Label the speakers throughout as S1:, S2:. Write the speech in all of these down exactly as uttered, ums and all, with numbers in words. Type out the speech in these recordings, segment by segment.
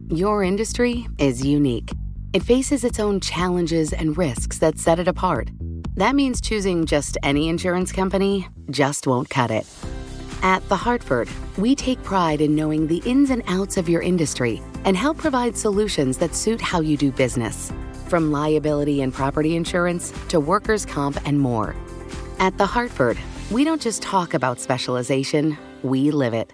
S1: Your industry is unique. It faces its own challenges and risks that set it apart. That means choosing just any insurance company just won't cut it. At The Hartford, we take pride in knowing the ins and outs of your industry and help provide solutions that suit how you do business. From liability and property insurance to workers' comp and more. At The Hartford, we don't just talk about specialization, we live it.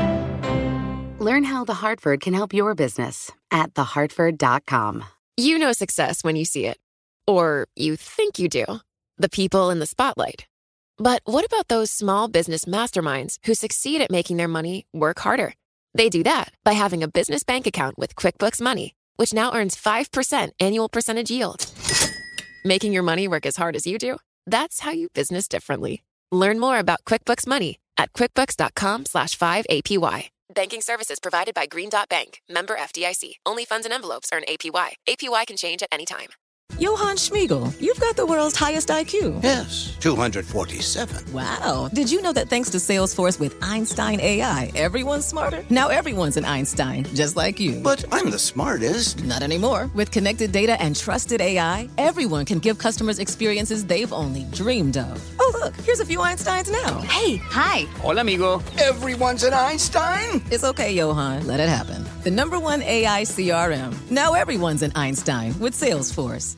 S1: Learn how The Hartford can help your business at the hartford dot com.
S2: You know success when you see it. Or you think you do. The people in the spotlight. But what about those small business masterminds who succeed at making their money work harder? They do that by having a business bank account with QuickBooks Money, which now earns five percent annual percentage yield. Making your money work as hard as you do? That's how you business differently. Learn more about QuickBooks Money at quickbooks.com slash 5APY. Banking services provided by Green Dot Bank. Member F D I C. Only funds and envelopes earn A P Y. A P Y can change at any time.
S3: Johann Schmiegel, you've got the world's highest I Q.
S4: Yes, two hundred forty-seven.
S3: Wow. Did you know that thanks to Salesforce with Einstein A I, everyone's smarter? Now everyone's an Einstein, just like you.
S4: But I'm the smartest.
S3: Not anymore. With connected data and trusted A I, everyone can give customers experiences they've only dreamed of. Oh, look, here's a few Einsteins now.
S5: Hey, hi.
S6: Hola, amigo.
S4: Everyone's an Einstein?
S3: It's okay, Johann. Let it happen. The number one A I C R M. Now everyone's an Einstein with Salesforce.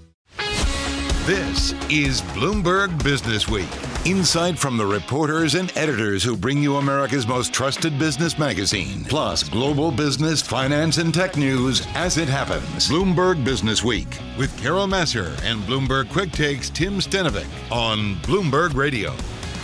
S7: This is Bloomberg Business Week. Insight from the reporters and editors who bring you America's most trusted business magazine. Plus, global business, finance, and tech news as it happens. Bloomberg Business Week with Carol Massar and Bloomberg Quick Takes Tim Stenovic on Bloomberg Radio.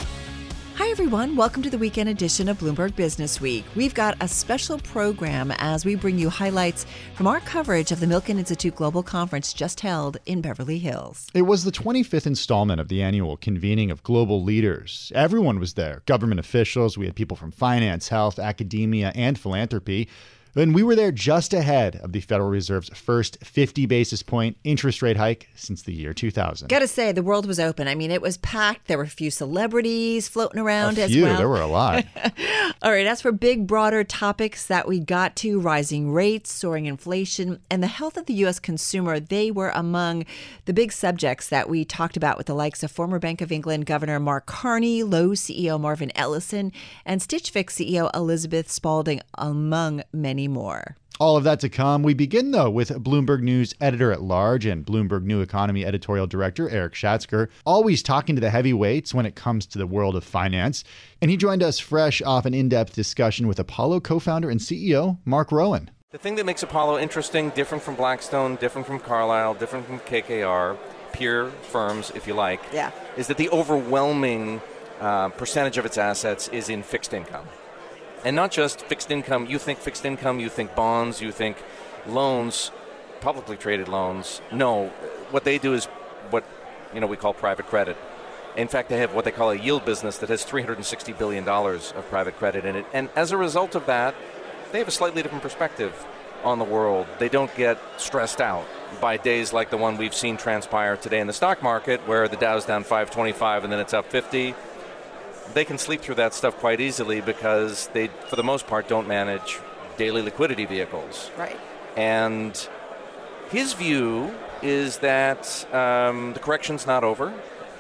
S5: Hi, everyone. Welcome to the weekend edition of Bloomberg Business Week. We've got a special program as we bring you highlights from our coverage of the Milken Institute Global Conference just held in Beverly Hills.
S8: It was the twenty-fifth installment of the annual convening of global leaders. Everyone was there. Government officials. We had people from finance, health, academia, and philanthropy. And we were there just ahead of the Federal Reserve's first fifty basis point interest rate hike since the year two thousand.
S5: Got to say, the world was open. I mean, it was packed. There were a few celebrities floating around
S8: a
S5: as
S8: few,
S5: well.
S8: There were a lot.
S5: All right, as for big, broader topics that we got to, rising rates, soaring inflation, and the health of the U S consumer, they were among the big subjects that we talked about with the likes of former Bank of England Governor Mark Carney, Lowe's C E O Marvin Ellison, and Stitch Fix C E O Elizabeth Spaulding, among many more.
S8: All of that to come. We begin, though, with Bloomberg News editor-at-large and Bloomberg New Economy editorial director Eric Schatzker, always talking to the heavyweights when it comes to the world of finance. And he joined us fresh off an in-depth discussion with Apollo co-founder and C E O Mark Rowan.
S9: The thing that makes Apollo interesting, different from Blackstone, different from Carlyle, different from K K R, peer firms, if you like,
S5: yeah.
S9: is that the overwhelming uh, percentage of its assets is in fixed income. And not just fixed income. You think fixed income, you think bonds, you think loans, publicly traded loans. No, what they do is what you know we call private credit. In fact, they have what they call a yield business that has three hundred sixty billion dollars of private credit in it. And as a result of that, they have a slightly different perspective on the world. They don't get stressed out by days like the one we've seen transpire today in the stock market, where the Dow's down five twenty-five and then it's up fifty. They can sleep through that stuff quite easily because they, for the most part, don't manage daily liquidity vehicles.
S5: Right.
S9: And his view is that um, the correction's not over.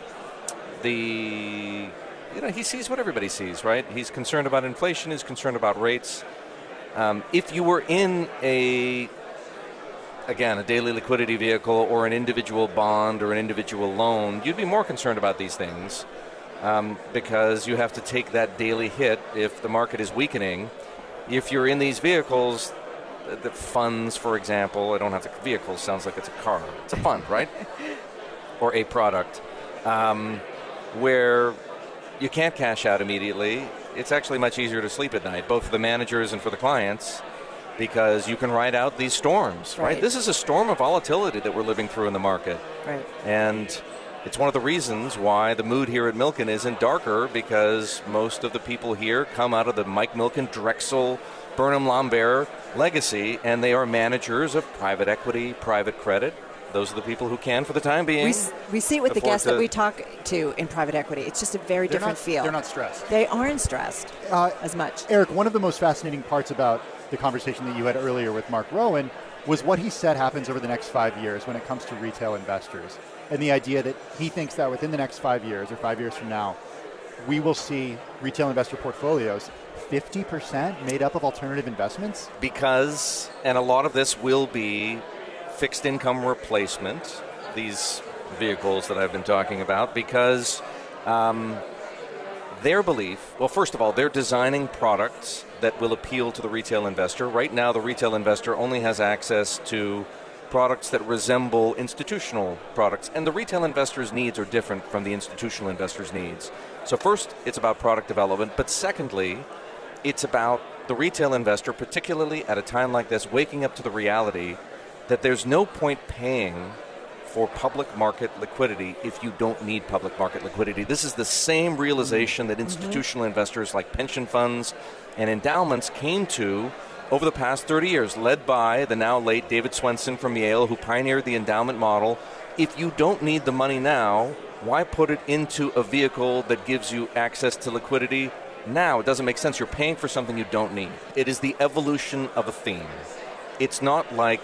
S9: The, you know, he sees what everybody sees, right? He's concerned about inflation. He's concerned about rates. Um, if you were in a, again, a daily liquidity vehicle or an individual bond or an individual loan, you'd be more concerned about these things. Um, because you have to take that daily hit if the market is weakening. If you're in these vehicles, the, the funds, for example, I don't have to, vehicles sounds like it's a car. It's a fund, right? Or a product. Um, where you can't cash out immediately, it's actually much easier to sleep at night, both for the managers and for the clients, because you can ride out these storms, right? right? This is a storm of volatility that we're living through in the market.
S5: Right.
S9: And it's one of the reasons why the mood here at Milken isn't darker, because most of the people here come out of the Mike Milken, Drexel, Burnham Lambert legacy, and they are managers of private equity, private credit. Those are the people who can, for the time being.
S10: We, we see it with the guests
S9: to,
S10: that we talk to in private equity. It's just a very different
S11: not,
S10: feel.
S11: They're not stressed.
S10: They aren't stressed
S11: uh,
S10: as much.
S11: Eric, one of the most fascinating parts about
S8: the conversation that you had earlier with Mark Rowan was what he said happens over the next five years when it comes to retail investors. And the idea that he thinks that within the next five years or five years from now, we will see retail investor portfolios fifty percent made up of alternative investments?
S9: Because, and a lot of this will be fixed income replacement, these vehicles that I've been talking about, because um, their belief, well, first of all, they're designing products that will appeal to the retail investor. Right now, the retail investor only has access to products that resemble institutional products, and the retail investor's needs are different from the institutional investor's needs. So first, it's about product development, but secondly, it's about the retail investor, particularly at a time like this, waking up to the reality that there's no point paying for public market liquidity if you don't need public market liquidity. This is the same realization that institutional mm-hmm. investors like pension funds and endowments came to over the past thirty years, led by the now late David Swensen from Yale, who pioneered the endowment model. If you don't need the money now, why put it into a vehicle that gives you access to liquidity now? It doesn't make sense. You're paying for something you don't need. It is the evolution of a theme. It's not like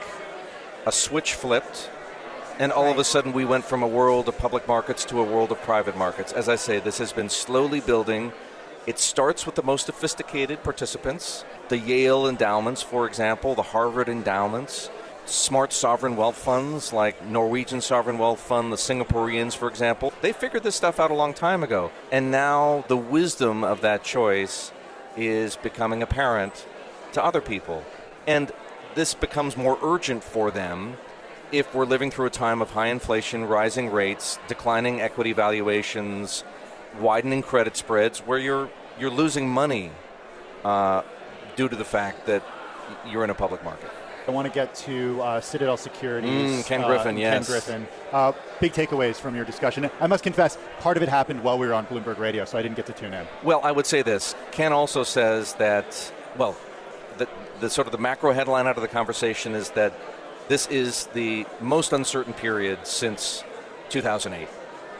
S9: a switch flipped and all of a sudden we went from a world of public markets to a world of private markets. As I say, this has been slowly building. It starts with the most sophisticated participants, the Yale endowments, for example, the Harvard endowments, smart sovereign wealth funds like Norwegian Sovereign Wealth Fund, the Singaporeans, for example. They figured this stuff out a long time ago. And now the wisdom of that choice is becoming apparent to other people. And this becomes more urgent for them if we're living through a time of high inflation, rising rates, declining equity valuations, widening credit spreads, where you're you're losing money uh, due to the fact that you're in a public market.
S8: I want to get to uh, Citadel Securities.
S9: Mm, Ken Griffin,
S8: uh,
S9: yes.
S8: Ken Griffin. Uh, big takeaways from your discussion. I must confess, part of it happened while we were on Bloomberg Radio, so I didn't get to tune in.
S9: Well, I would say this. Ken also says that, well, the, the sort of the macro headline out of the conversation is that this is the most uncertain period since two thousand eight.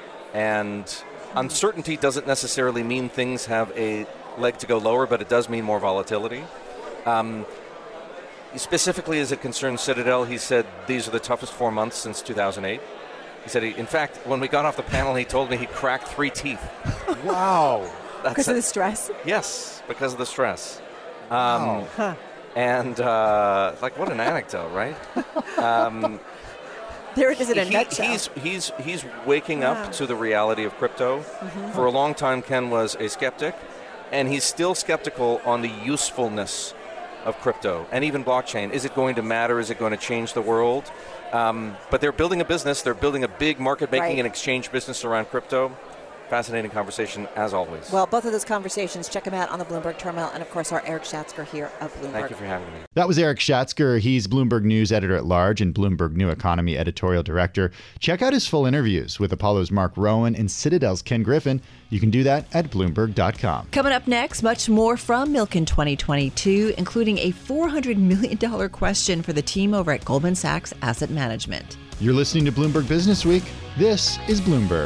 S9: And uncertainty doesn't necessarily mean things have a leg to go lower, but it does mean more volatility. Um, specifically as it concerns Citadel, he said these are the toughest four months since two thousand eight. He said, he, in fact, when we got off the panel, he told me he cracked three teeth.
S8: Wow.
S10: That's because a, of the stress?
S9: Yes, because of the stress. Um,
S8: wow.
S10: Huh.
S9: And, uh, like, what an anecdote, right? Um,
S10: there it is in a
S9: he,
S10: nutshell.
S9: He's, he's, he's waking yeah. up to the reality of crypto. Mm-hmm. For a long time, Ken was a skeptic, and he's still skeptical on the usefulness of crypto and even blockchain. Is it going to matter? Is it going to change the world? Um, but they're building a business. They're building a big market-making
S10: right.
S9: and exchange business around crypto. Fascinating conversation, as always.
S10: Well, both of those conversations, check them out on the Bloomberg Terminal, and, of course, our Eric Schatzker here of Bloomberg.
S9: Thank you for having me.
S8: That was Eric Schatzker. He's Bloomberg News Editor-at-Large and Bloomberg New Economy Editorial Director. Check out his full interviews with Apollo's Mark Rowan and Citadel's Ken Griffin. You can do that at Bloomberg dot com.
S5: Coming up next, much more from Milken twenty twenty-two, including a four hundred million dollars question for the team over at Goldman Sachs Asset Management.
S8: You're listening to Bloomberg Business Week. This is Bloomberg.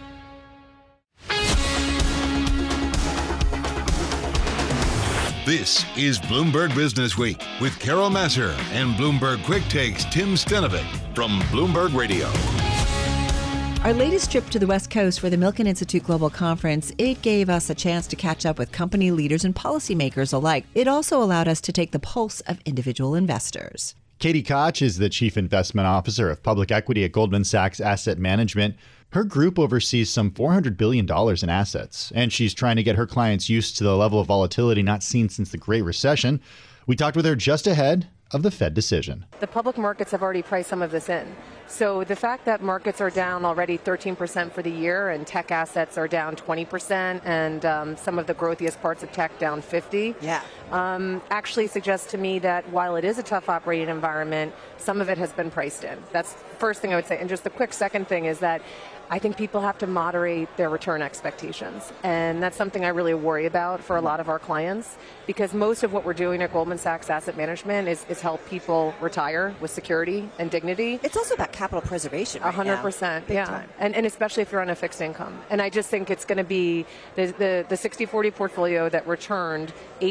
S7: This is Bloomberg Business Week with Carol Massar and Bloomberg Quick Takes Tim Stenovec from Bloomberg Radio.
S5: Our latest trip to the West Coast for the Milken Institute Global Conference, it gave us a chance to catch up with company leaders and policymakers alike. It also allowed us to take the pulse of individual investors.
S8: Katie Koch is the Chief Investment Officer of Public Equity at Goldman Sachs Asset Management. Her group oversees some four hundred billion dollars in assets, and she's trying to get her clients used to the level of volatility not seen since the Great Recession. We talked with her just ahead of the Fed decision.
S6: The public markets have already priced some of this in. So the fact that markets are down already thirteen percent for the year and tech assets are down twenty percent and um, some of the growthiest parts of tech down fifty,
S10: yeah.
S6: um, actually suggests to me that while it is a tough operating environment, some of it has been priced in. That's the first thing I would say. And just the quick second thing is that I think people have to moderate their return expectations. And that's something I really worry about for a lot of our clients, because most of what we're doing at Goldman Sachs Asset Management is, is help people retire with security and dignity.
S10: It's also about capital preservation right
S6: one hundred percent,
S10: now.
S6: yeah.
S10: Time.
S6: And, and especially if you're on a fixed income. And I just think it's going to be the, the, the sixty forty portfolio that returned eight percent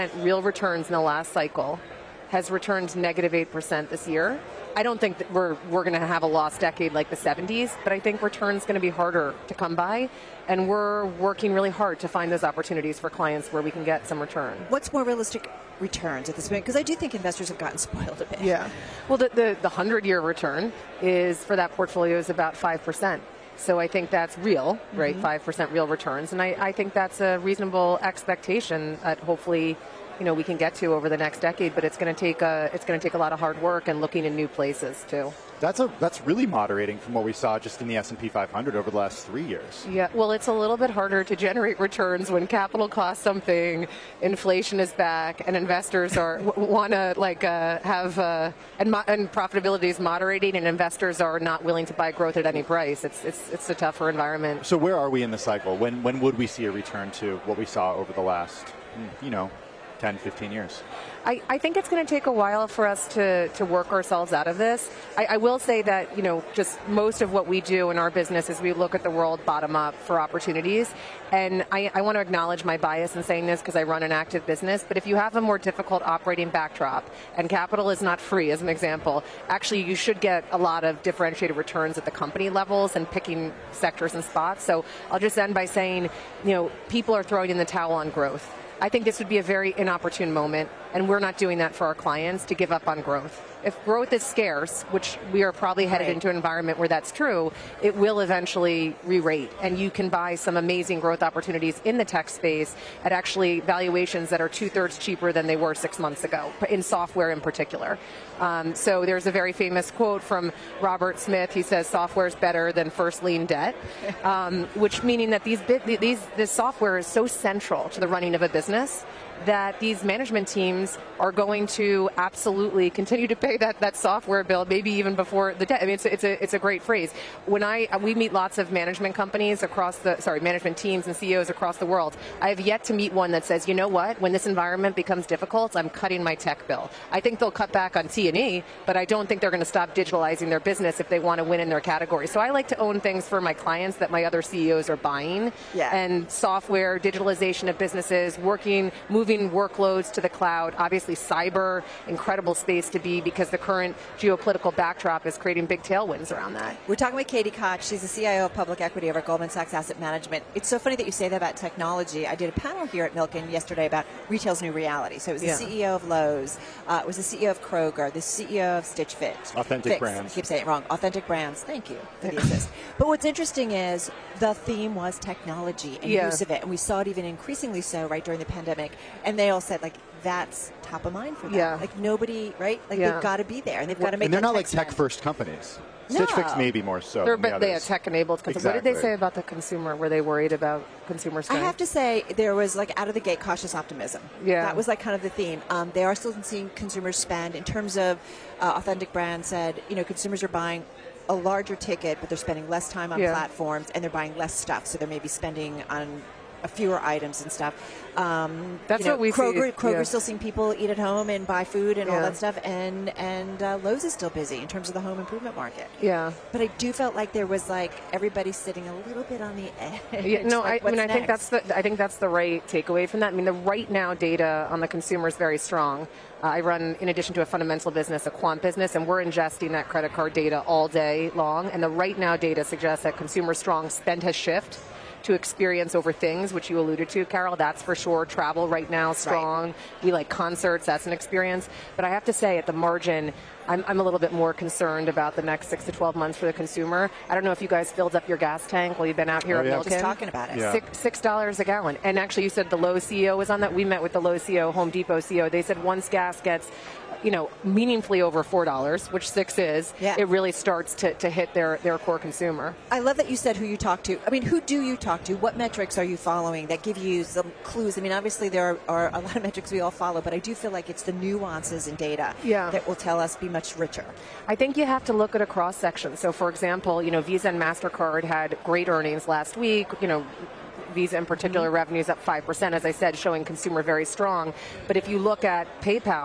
S6: percent real returns in the last cycle has returned negative eight percent this year. I don't think that we're we're going to have a lost decade like the seventies, but I think return's going to be harder to come by, and we're working really hard to find those opportunities for clients where we can get some return.
S10: What's more realistic returns at this point? Because I do think investors have gotten spoiled a bit.
S6: Yeah. Well, the the, the hundred-year return is for that portfolio is about five percent. So I think that's real, right? Mm-hmm. five percent real returns, and I, I think that's a reasonable expectation that hopefully, you know, we can get to over the next decade, but it's going to take a it's going to take a lot of hard work and looking in new places too.
S11: That's a that's really moderating from what we saw just in the S and P five hundred over the last three years.
S6: Yeah, well, it's a little bit harder to generate returns when capital costs something, inflation is back, and investors are w- want to like uh, have uh, and, mo- and profitability is moderating, and investors are not willing to buy growth at any price. It's it's it's a tougher environment.
S11: So where are we in the cycle? When when would we see a return to what we saw over the last, you know, ten, fifteen years?
S6: I, I think it's going to take a while for us to, to work ourselves out of this. I, I will say that, you know, just most of what we do in our business is we look at the world bottom up for opportunities. And I, I want to acknowledge my bias in saying this because I run an active business. But if you have a more difficult operating backdrop and capital is not free, as an example, actually you should get a lot of differentiated returns at the company levels and picking sectors and spots. So I'll just end by saying, you know, people are throwing in the towel on growth. I think this would be a very inopportune moment, and we're not doing that for our clients to give up on growth. If growth is scarce, which we are probably headed
S10: right.
S6: into an environment where that's true, it will eventually re-rate, and you can buy some amazing growth opportunities in the tech space at actually valuations that are two-thirds cheaper than they were six months ago, in software in particular. Um, so there's a very famous quote from Robert Smith. He says, software is better than first lien debt, um, which meaning that these, these this software is so central to the running of a business that these management teams are going to absolutely continue to pay that, that software bill, maybe even before the debt. I mean, it's, it's a it's a great phrase. When I we meet lots of management companies across the sorry management teams and C E Os across the world, I have yet to meet one that says, you know what, when this environment becomes difficult, I'm cutting my tech bill. I think they'll cut back on T and E, but I don't think they're going to stop digitalizing their business if they want to win in their category. So I like to own things for my clients that my other C E Os are buying,
S10: yeah.
S6: and software, digitalization of businesses, working, moving workloads to the cloud. Obviously, cyber, incredible space to be because the current geopolitical backdrop is creating big tailwinds around that.
S10: We're talking with Katie Koch. She's the C I O of Public Equity over at Goldman Sachs Asset Management. It's so funny that you say that about technology. I did a panel here at Milken yesterday about retail's new reality. So it was the yeah. C E O of Lowe's, uh, it was the C E O of Kroger, the C E O of Stitch Fit.
S11: Authentic
S10: Fix.
S11: Brands.
S10: I keep saying it wrong. Authentic Brands. Thank you for the assist. But what's interesting is the theme was technology and
S6: yeah.
S10: use of it. And we saw it even increasingly so right during the pandemic. And they all said, like, that's top of mind for them.
S6: Yeah.
S10: Like, nobody, right? Like,
S6: yeah.
S10: they've got to be there. And they've got to make
S11: And they're
S10: that
S11: not like
S10: spend.
S11: tech-first companies.
S10: No.
S11: Stitch Fix maybe more so.
S6: They're,
S11: than the
S6: but they are
S11: others.
S6: tech-enabled.
S11: Exactly.
S6: What did they say about the consumer? Were they worried about consumer strength?
S10: I have to say, there was like out of the gate cautious optimism.
S6: Yeah.
S10: That was like kind of the theme. Um, they are still seeing consumers spend. In terms of uh, Authentic Brand said, you know, consumers are buying a larger ticket, but they're spending less time on
S6: yeah.
S10: platforms and they're buying less stuff. So they may be spending on a fewer items and stuff. Um,
S6: That's
S10: you know,
S6: what we
S10: Kroger,
S6: see.
S10: Kroger's
S6: yeah.
S10: still seeing people eat at home and buy food and
S6: yeah.
S10: all that stuff, and and uh, Lowe's is still busy in terms of the home improvement market.
S6: Yeah.
S10: But I do felt like there was like everybody sitting a little bit on the edge.
S6: Yeah, no,
S10: like,
S6: I, I mean, I
S10: what's
S6: think
S10: next?
S6: that's the I think that's the right takeaway from that. I mean, the right now data on the consumer is very strong. Uh, I run, in addition to a fundamental business, a quant business, and we're ingesting that credit card data all day long. And the right now data suggests that consumer strong spend has shifted to experience over things, which you alluded to, Carol. That's for sure. Travel right now, strong. Right. We like concerts. That's an experience. But I have to say, at the margin, I'm, I'm a little bit more concerned about the next six to twelve months for the consumer. I don't know if you guys filled up your gas tank while you've been out here
S11: oh,
S6: at
S11: yeah.
S6: Milken.
S10: Just talking about it.
S11: Yeah.
S6: Six, six dollars a gallon. And actually, you said the Lowe's C E O was on that. We met with the Lowe's C E O, Home Depot C E O. They said once gas gets, you know, meaningfully over four dollars, which six is,
S10: yeah.
S6: it really starts to, to hit their, their core consumer.
S10: I love that you said who you talk to. I mean, who do you talk to? What metrics are you following that give you some clues? I mean, obviously there are, are a lot of metrics we all follow, but I do feel like it's the nuances in data
S6: yeah.
S10: that will tell us be much richer.
S6: I think you have to look at a cross section. So, for example, you know, Visa and MasterCard had great earnings last week. You know, Visa in particular, mm-hmm. revenues up five percent, as I said, showing consumer very strong. But if you look at PayPal,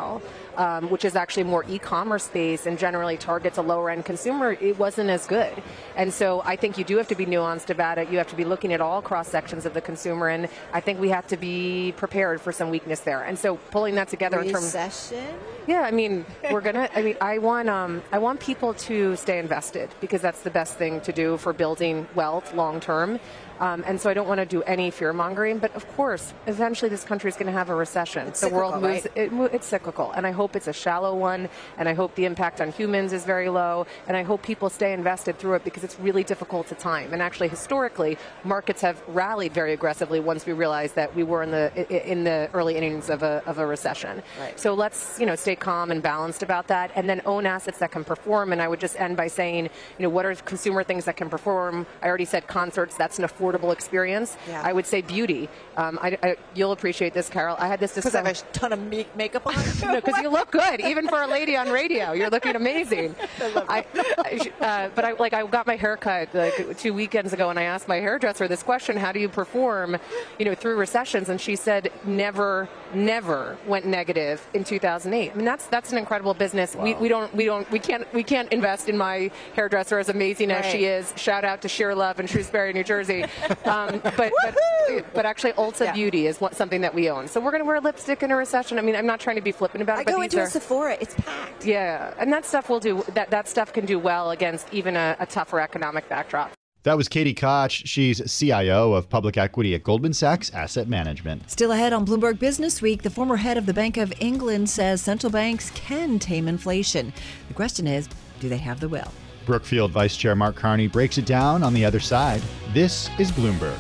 S6: um, which is actually more e-commerce space and generally targets a lower-end consumer, it wasn't as good. And so I think you do have to be nuanced about it. You have to be looking at all cross-sections of the consumer, and I think we have to be prepared for some weakness there. And so pulling that together in terms
S10: recession.
S6: Yeah, I mean, we're gonna. I mean, I want um, I want people to stay invested because that's the best thing to do for building wealth long term. Um, and so I don't want to do any fear mongering, but of course, eventually this country is going to have a recession.
S10: It's
S6: the
S10: cyclical,
S6: world moves;
S10: right?
S6: it, it's cyclical, and I hope it's a shallow one. And I hope the impact on humans is very low. And I hope people stay invested through it because it's really difficult to time. And actually, historically, markets have rallied very aggressively once we realized that we were in the in the early innings of a of a recession.
S10: Right.
S6: So let's you know stay calm and balanced about that, and then own assets that can perform. And I would just end by saying, you know, what are consumer things that can perform? I already said concerts. That's an affordable experience.
S10: Yeah.
S6: I would say beauty. Um, I, I, you'll appreciate this, Carol. I had this
S10: Because I have a ton of make- makeup on.
S6: no, because you look good, even for a lady on radio. You're looking amazing. I, I, uh, but I like I got my hair cut like two weekends ago, and I asked my hairdresser this question: how do you perform, you know, through recessions? And she said, never, never went negative in two thousand eight. I mean, that's that's an incredible business.
S10: Wow.
S6: We, we don't we don't we can't we can't invest in my hairdresser, as amazing as
S10: Right.
S6: she is. Shout out to Sheer Love in Shrewsbury, New Jersey. Um, but, but but actually, Ulta
S10: Yeah.
S6: Beauty is what, something that we own. So we're going to wear lipstick in a recession. I mean, I'm not trying to be flippant about
S10: I
S6: it, but
S10: go
S6: these
S10: into
S6: are
S10: a Sephora, it's packed.
S6: yeah, and that stuff will do. That that stuff can do well against even a, a tougher economic backdrop.
S8: That was Katie Koch. She's C I O of public equity at Goldman Sachs Asset Management.
S5: Still ahead on Bloomberg Business Week, the former head of the Bank of England says central banks can tame inflation. The question is, do they have the will?
S8: Brookfield Vice Chair Mark Carney breaks it down on the other side. This is Bloomberg.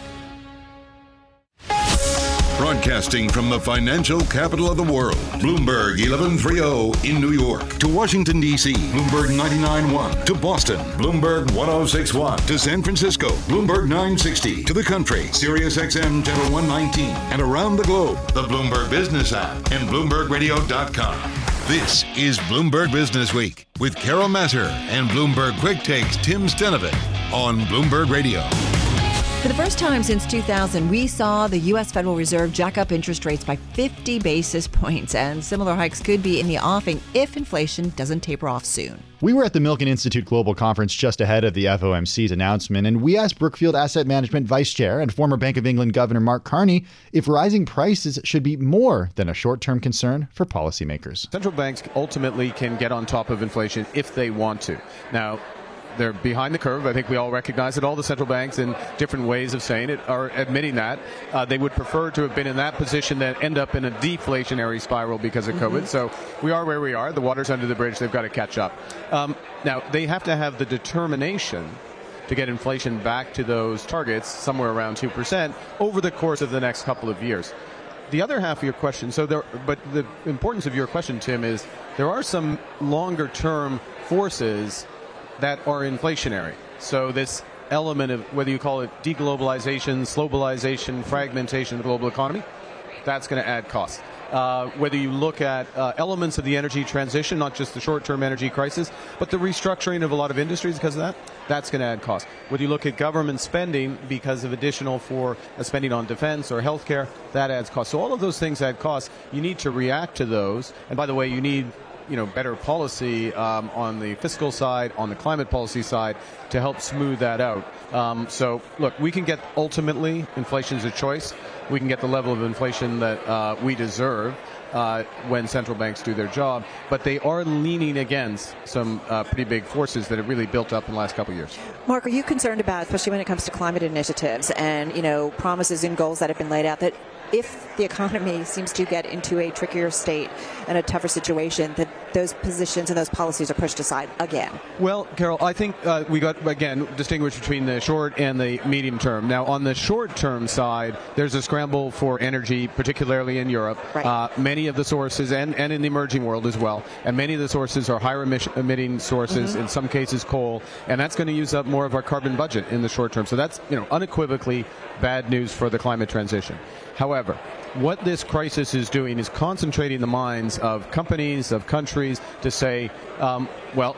S7: Broadcasting from the financial capital of the world, Bloomberg eleven thirty in New York. To Washington, D C, Bloomberg ninety-nine point one. To Boston, Bloomberg one oh six point one. To San Francisco, Bloomberg nine sixty. To the country, Sirius X M Channel one nineteen. And around the globe, the Bloomberg Business app and Bloomberg Radio dot com. This is Bloomberg Business Week with Carol Massar and Bloomberg Quick Takes Tim Stenovit on Bloomberg Radio.
S5: For the first time since two thousand, we saw the U S Federal Reserve jack up interest rates by fifty basis points, and similar hikes could be in the offing if inflation doesn't taper off soon.
S8: We were at the Milken Institute Global Conference just ahead of the F O M C's announcement, and we asked Brookfield Asset Management Vice Chair and former Bank of England Governor Mark Carney if rising prices should be more than a short-term concern for policymakers.
S12: Central banks ultimately can get on top of inflation if they want to. Now, they're behind the curve. I think we all recognize that all the central banks, in different ways of saying it, are admitting that. Uh, they would prefer to have been in that position than end up in a deflationary spiral because of COVID. Mm-hmm. So we are where we are. The water's under the bridge. They've got to catch up. Um, now, they have to have the determination to get inflation back to those targets, somewhere around two percent, over the course of the next couple of years. The other half of your question, so there, but the importance of your question, Tim, is there are some longer-term forces that are inflationary. So this element of whether you call it deglobalization, globalization, fragmentation of the global economy, that's going to add costs. Uh, whether you look at uh, elements of the energy transition, not just the short-term energy crisis, but the restructuring of a lot of industries because of that, that's going to add costs. Whether you look at government spending because of additional for uh, spending on defense or healthcare, that adds costs. So all of those things add costs. You need to react to those. And by the way, you need you know, better policy um, on the fiscal side, on the climate policy side, to help smooth that out. Um, so, look, we can get ultimately inflation is a choice. We can get the level of inflation that uh, we deserve uh, when central banks do their job, but they are leaning against some uh, pretty big forces that have really built up in the last couple of years.
S10: Mark, are you concerned about, especially when it comes to climate initiatives and, you know, promises and goals that have been laid out, that if the economy seems to get into a trickier state and a tougher situation, that those positions and those policies are pushed aside again?
S12: Well, Carol, I think uh, we got, again, distinguish between the short and the medium term. Now, on the short-term side, there's a scramble for energy, particularly in Europe.
S10: Right.
S12: Uh, many of the sources, and, and in the emerging world as well, and many of the sources are higher emission, emitting sources, mm-hmm. in some cases coal, and that's going to use up more of our carbon budget in the short term. So that's, you know, unequivocally bad news for the climate transition. However, what this crisis is doing is concentrating the minds of companies, of countries, to say, um, well,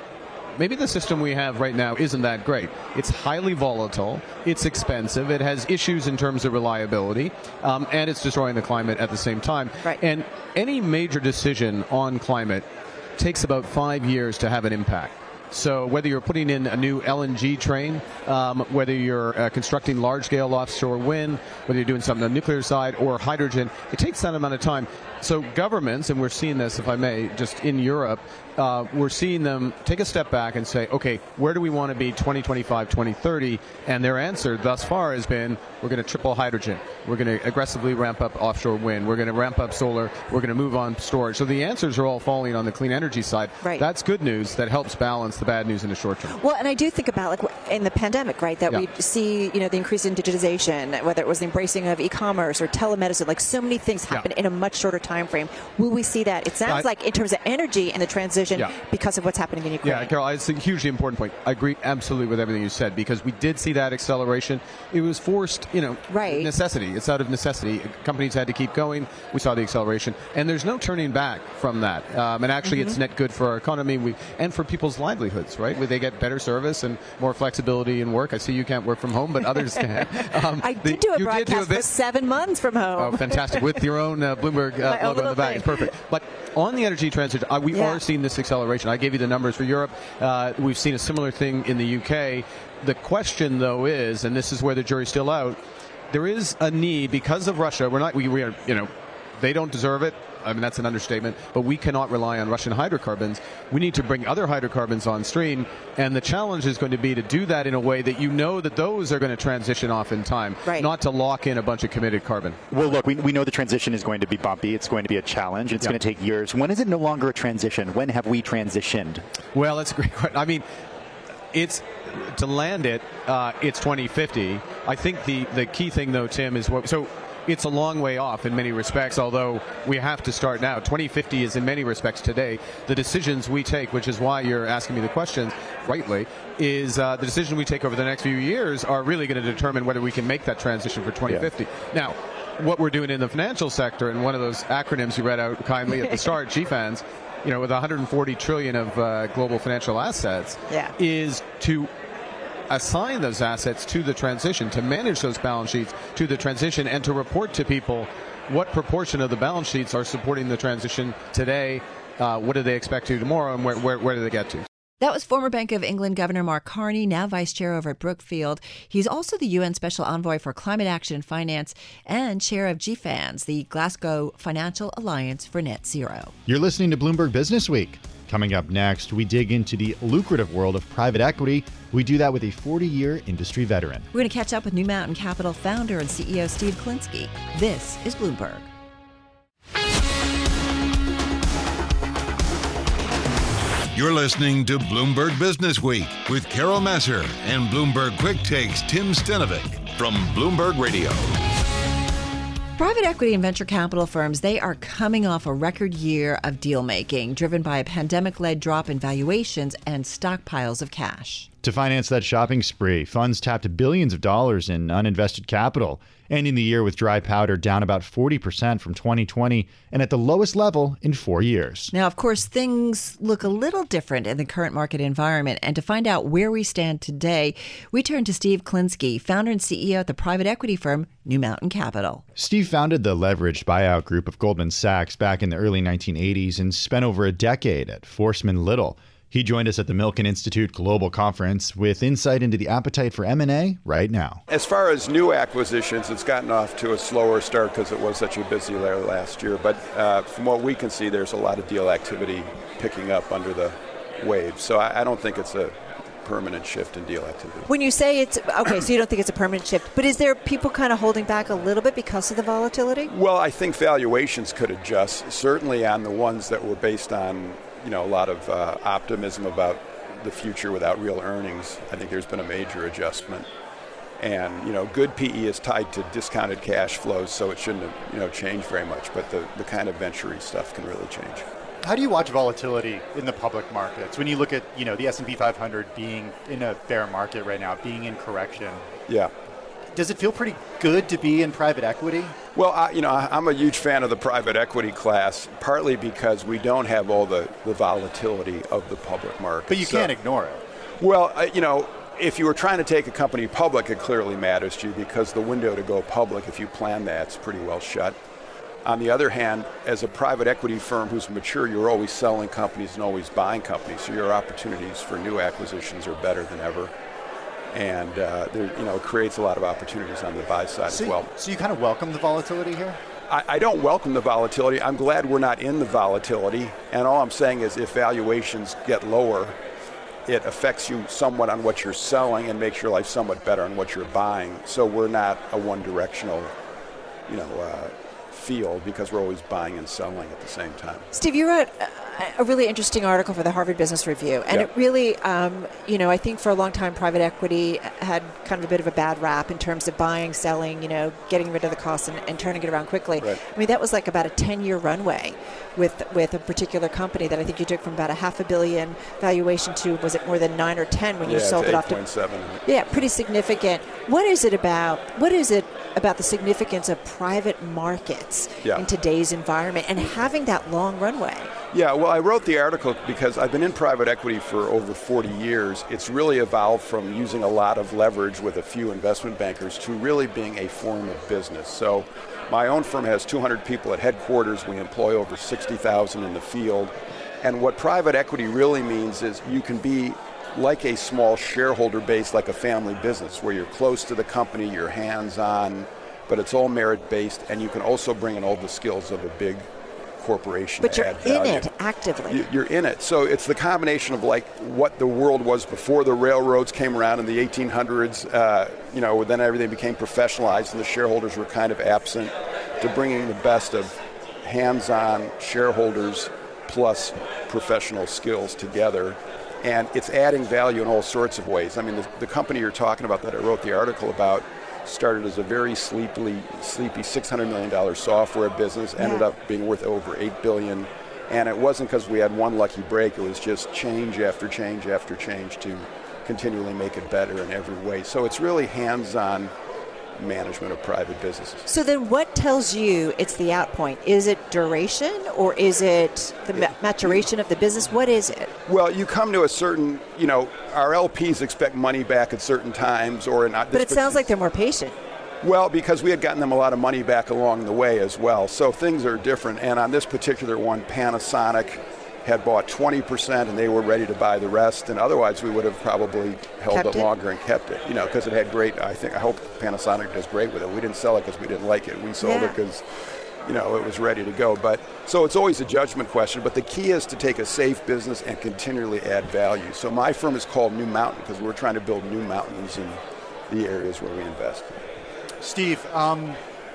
S12: maybe the system we have right now isn't that great. It's highly volatile, it's expensive, it has issues in terms of reliability, um, and it's destroying the climate at the same time.
S10: Right.
S12: And any major decision on climate takes about five years to have an impact. So whether you're putting in a new L N G train, um, whether you're uh, constructing large-scale offshore wind, whether you're doing something on the nuclear side or hydrogen, it takes that amount of time. So governments, and we're seeing this, if I may, just in Europe, uh, we're seeing them take a step back and say, okay, where do we want to be twenty twenty-five, twenty thirty? And their answer thus far has been, we're going to triple hydrogen. We're going to aggressively ramp up offshore wind. We're going to ramp up solar. We're going to move on storage. So the answers are all falling on the clean energy side.
S10: Right.
S12: That's good news. That helps balance the bad news in the short term.
S10: Well, and I do think about, like, in the pandemic, right, that
S12: Yeah.
S10: we see, you know, the increase in digitization, whether it was the embracing of e-commerce or telemedicine, like so many things happen
S12: Yeah.
S10: in a much shorter time frame. Will we see that? It sounds
S12: I-
S10: like in terms of energy and the transition
S12: Yeah.
S10: because of what's happening in Ukraine.
S12: Yeah, Carol, it's a hugely important point. I agree absolutely with everything you said, because we did see that acceleration. It was forced, you know,
S10: Right.
S12: necessity. It's out of necessity. Companies had to keep going. We saw the acceleration. And there's no turning back from that. Um, and actually,
S10: Mm-hmm.
S12: it's net good for our economy we, and for people's livelihoods, right? Where they get better service and more flexibility in work. I see you can't work from home, but others can. Um,
S10: I
S12: the-
S10: did do a
S12: you
S10: broadcast
S12: did do a
S10: for
S12: bit-
S10: seven months from home.
S12: Oh, fantastic. With your own uh, Bloomberg uh,
S10: My own
S12: logo on the
S10: little
S12: back.
S10: thing.
S12: It's perfect. But on the energy transition, uh, we
S10: Yeah.
S12: are seeing this acceleration. I gave you the numbers for Europe. Uh, we've seen a similar thing in the U K. The question, though, is, and this is where the jury's still out, there is a need, because of Russia, we're not, we, we are, you know, they don't deserve it. I mean, that's an understatement, but we cannot rely on Russian hydrocarbons. We need to bring other hydrocarbons on stream, and the challenge is going to be to do that in a way that you know that those are going to transition off in time,
S10: Right.
S12: not to lock in a bunch of committed carbon.
S11: Well, look, we, we know the transition is going to be bumpy. It's going to be a challenge. It's
S12: Yeah.
S11: going to take years. When is it no longer a transition? When have we transitioned?
S12: Well, that's a great question. I mean, it's to land it, uh, it's twenty fifty. I think the, the key thing, though, Tim, is what so. It's a long way off in many respects, although we have to start now. twenty fifty is in many respects today. The decisions we take, which is why you're asking me the questions, rightly, is uh, the decision we take over the next few years are really going to determine whether we can make that transition for twenty fifty. Yeah. Now, what we're doing in the financial sector, and one of those acronyms you read out kindly at the start, G FANS, you know, with one hundred forty trillion of uh, global financial assets,
S10: Yeah.
S12: is to assign those assets to the transition, to manage those balance sheets to the transition, and to report to people what proportion of the balance sheets are supporting the transition today, uh, what do they expect to tomorrow, and where, where, where do they get to.
S5: That was former Bank of England Governor Mark Carney, now vice chair over at Brookfield. He's also the U N Special Envoy for Climate Action and Finance and chair of G FANS, the Glasgow Financial Alliance for Net Zero.
S8: You're listening to Bloomberg Business Week. Coming up next, we dig into the lucrative world of private equity. We do that with a forty-year industry veteran.
S5: We're going to catch up with New Mountain Capital founder and C E O Steve Klinsky. This is Bloomberg.
S7: You're listening to Bloomberg Business Week with Carol Messer and Bloomberg Quick Takes Tim Stenovic from Bloomberg Radio.
S5: Private equity and venture capital firms, they are coming off a record year of deal making, driven by a pandemic-led drop in valuations and stockpiles of cash.
S8: To finance that shopping spree, funds tapped billions of dollars in uninvested capital, ending the year with dry powder down about forty percent from twenty twenty and at the lowest level in four years.
S5: Now, of course, things look a little different in the current market environment. And to find out where we stand today, we turn to Steve Klinsky, founder and C E O at the private equity firm New Mountain Capital.
S8: Steve founded the leveraged buyout group of Goldman Sachs back in the early nineteen eighties and spent over a decade at Forsman Little. He joined us at the Milken Institute Global Conference with insight into the appetite for M and A right now.
S13: As far as new acquisitions, it's gotten off to a slower start because it was such a busy year last year. But uh, from what we can see, there's a lot of deal activity picking up under the wave. So I, I don't think it's a permanent shift in deal activity.
S10: When you say it's, okay, so you don't think it's a permanent shift, but is there people kind of holding back a little bit because of the volatility?
S13: Well, I think valuations could adjust, certainly on the ones that were based on, you know, a lot of uh, optimism about the future without real earnings. I think there's been a major adjustment. And, you know, good P E is tied to discounted cash flows, so it shouldn't have, you know, changed very much. But the, the kind of venture-y stuff can really change.
S11: How do you watch volatility in the public markets? When you look at, you know, the S and P five hundred being in a bear market right now, being in correction.
S13: Yeah.
S14: does it feel pretty good to be in private equity?
S13: Well, I, you know, I'm a huge fan of the private equity class, partly because we don't have all the, the volatility of the public market.
S14: But you
S13: so,
S14: can't ignore it.
S13: Well, uh, you know, if you were trying to take a company public, it clearly matters to you because the window to go public, if you plan that, it's pretty well shut. On the other hand, as a private equity firm who's mature, you're always selling companies and always buying companies, so your opportunities for new acquisitions are better than ever. And uh, there, you know, it creates a lot of opportunities on the buy side
S14: so
S13: as well.
S14: You, so you kind of welcome the volatility here?
S13: I, I don't welcome the volatility. I'm glad we're not in the volatility. And all I'm saying is if valuations get lower, it affects you somewhat on what you're selling and makes your life somewhat better on what you're buying. So we're not a one-directional, you know, uh, field because we're always buying and selling at the same time.
S10: Steve, you wrote a really interesting article for the Harvard Business Review, and
S13: yeah.
S10: it really, um, you know, I think for a long time private equity had kind of a bit of a bad rap in terms of buying, selling, you know, getting rid of the costs and, and turning it around quickly.
S13: Right.
S10: I mean, that was like about a ten-year runway with with a particular company that I think you took from about a half a billion valuation to, was it more than nine or ten when
S13: yeah,
S10: you sold
S13: it's
S10: it off to?
S13: eight point seven.
S10: Yeah, pretty significant. What is it about? What is it about the significance of private markets
S13: yeah.
S10: in today's environment and having that long runway?
S13: Yeah, well, I wrote the article because I've been in private equity for over forty years. It's really evolved from using a lot of leverage with a few investment bankers to really being a form of business. So my own firm has two hundred people at headquarters. We employ over sixty thousand in the field. And what private equity really means is you can be like a small shareholder base, like a family business, where you're close to the company, you're hands-on, but it's all merit-based, and you can also bring in all the skills of a big corporation.
S10: But you're
S13: add
S10: in
S13: value.
S10: it actively.
S13: You're in it. So it's the combination of like what the world was before the railroads came around in the eighteen hundreds, uh, you know, then everything became professionalized and the shareholders were kind of absent, to bringing the best of hands-on shareholders plus professional skills together. And it's adding value in all sorts of ways. I mean, the, the company you're talking about that I wrote the article about started as a very sleepy, sleepy six hundred million dollars software business, yeah. ended up being worth over eight billion dollars. And it wasn't because we had one lucky break, it was just change after change after change to continually make it better in every way. So it's really hands-on management of private businesses.
S10: So then what tells you it's the out point? Is it duration or is it the ma- maturation of the business? What is it?
S13: Well, you come to a certain, you know, our L Ps expect money back at certain times or not.
S10: But it sounds like they're more patient.
S13: Well, because we had gotten them a lot of money back along the way as well. So things are different. And on this particular one, Panasonic had bought twenty percent and they were ready to buy the rest, and otherwise we would have probably held
S10: kept
S13: it,
S10: it
S13: longer and kept it, you know, because it had great, I think, I hope Panasonic does great with it. We didn't sell it because we didn't like it. We sold
S10: yeah.
S13: it because, you know, it was ready to go. But so it's always a judgment question, but the key is to take a safe business and continually add value. So my firm is called New Mountain because we're trying to build new mountains in the areas where we invest.
S14: Steve, um,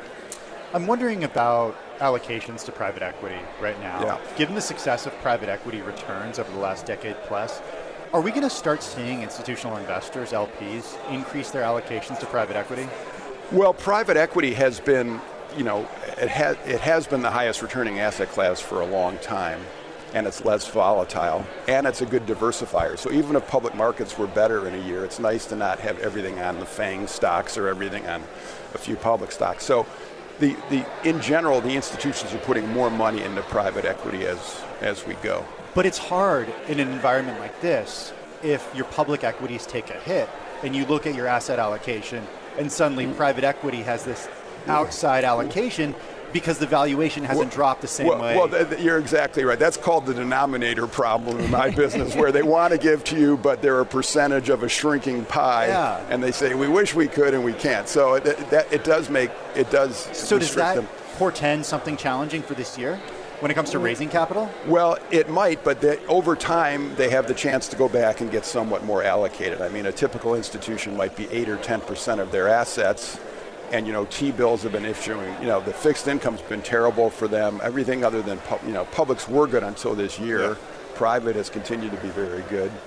S14: I'm wondering about allocations to private equity right now.
S13: Yeah.
S14: Given the success of private equity returns over the last decade plus, are we going to start seeing institutional investors, L Ps, increase their allocations to private equity?
S13: Well, private equity has been, you know, it has, it has been the highest returning asset class for a long time, and it's less volatile, and it's a good diversifier. So even if public markets were better in a year, it's nice to not have everything on the FANG stocks or everything on a few public stocks. So The, the, in general, the institutions are putting more money into private equity as, as we go.
S14: But it's hard in an environment like this if your public equities take a hit and you look at your asset allocation and suddenly private equity has this outside allocation because the valuation hasn't
S13: well,
S14: dropped the same
S13: well,
S14: way.
S13: Well, th- th- you're exactly right. That's called the denominator problem in my business, where they want to give to you, but they're a percentage of a shrinking pie,
S14: yeah.
S13: and they say, we wish we could and we can't. So it, that, it does make, it does
S14: So does that
S13: them.
S14: portend something challenging for this year when it comes to raising capital?
S13: Well, it might, but they, over time, they have the chance to go back and get somewhat more allocated. I mean, a typical institution might be eight or ten percent of their assets. And, you know, T-bills have been issuing, you know, the fixed income's been terrible for them. Everything other than, pub, you know, publics were good until this year. Yeah. Private has continued to be very good.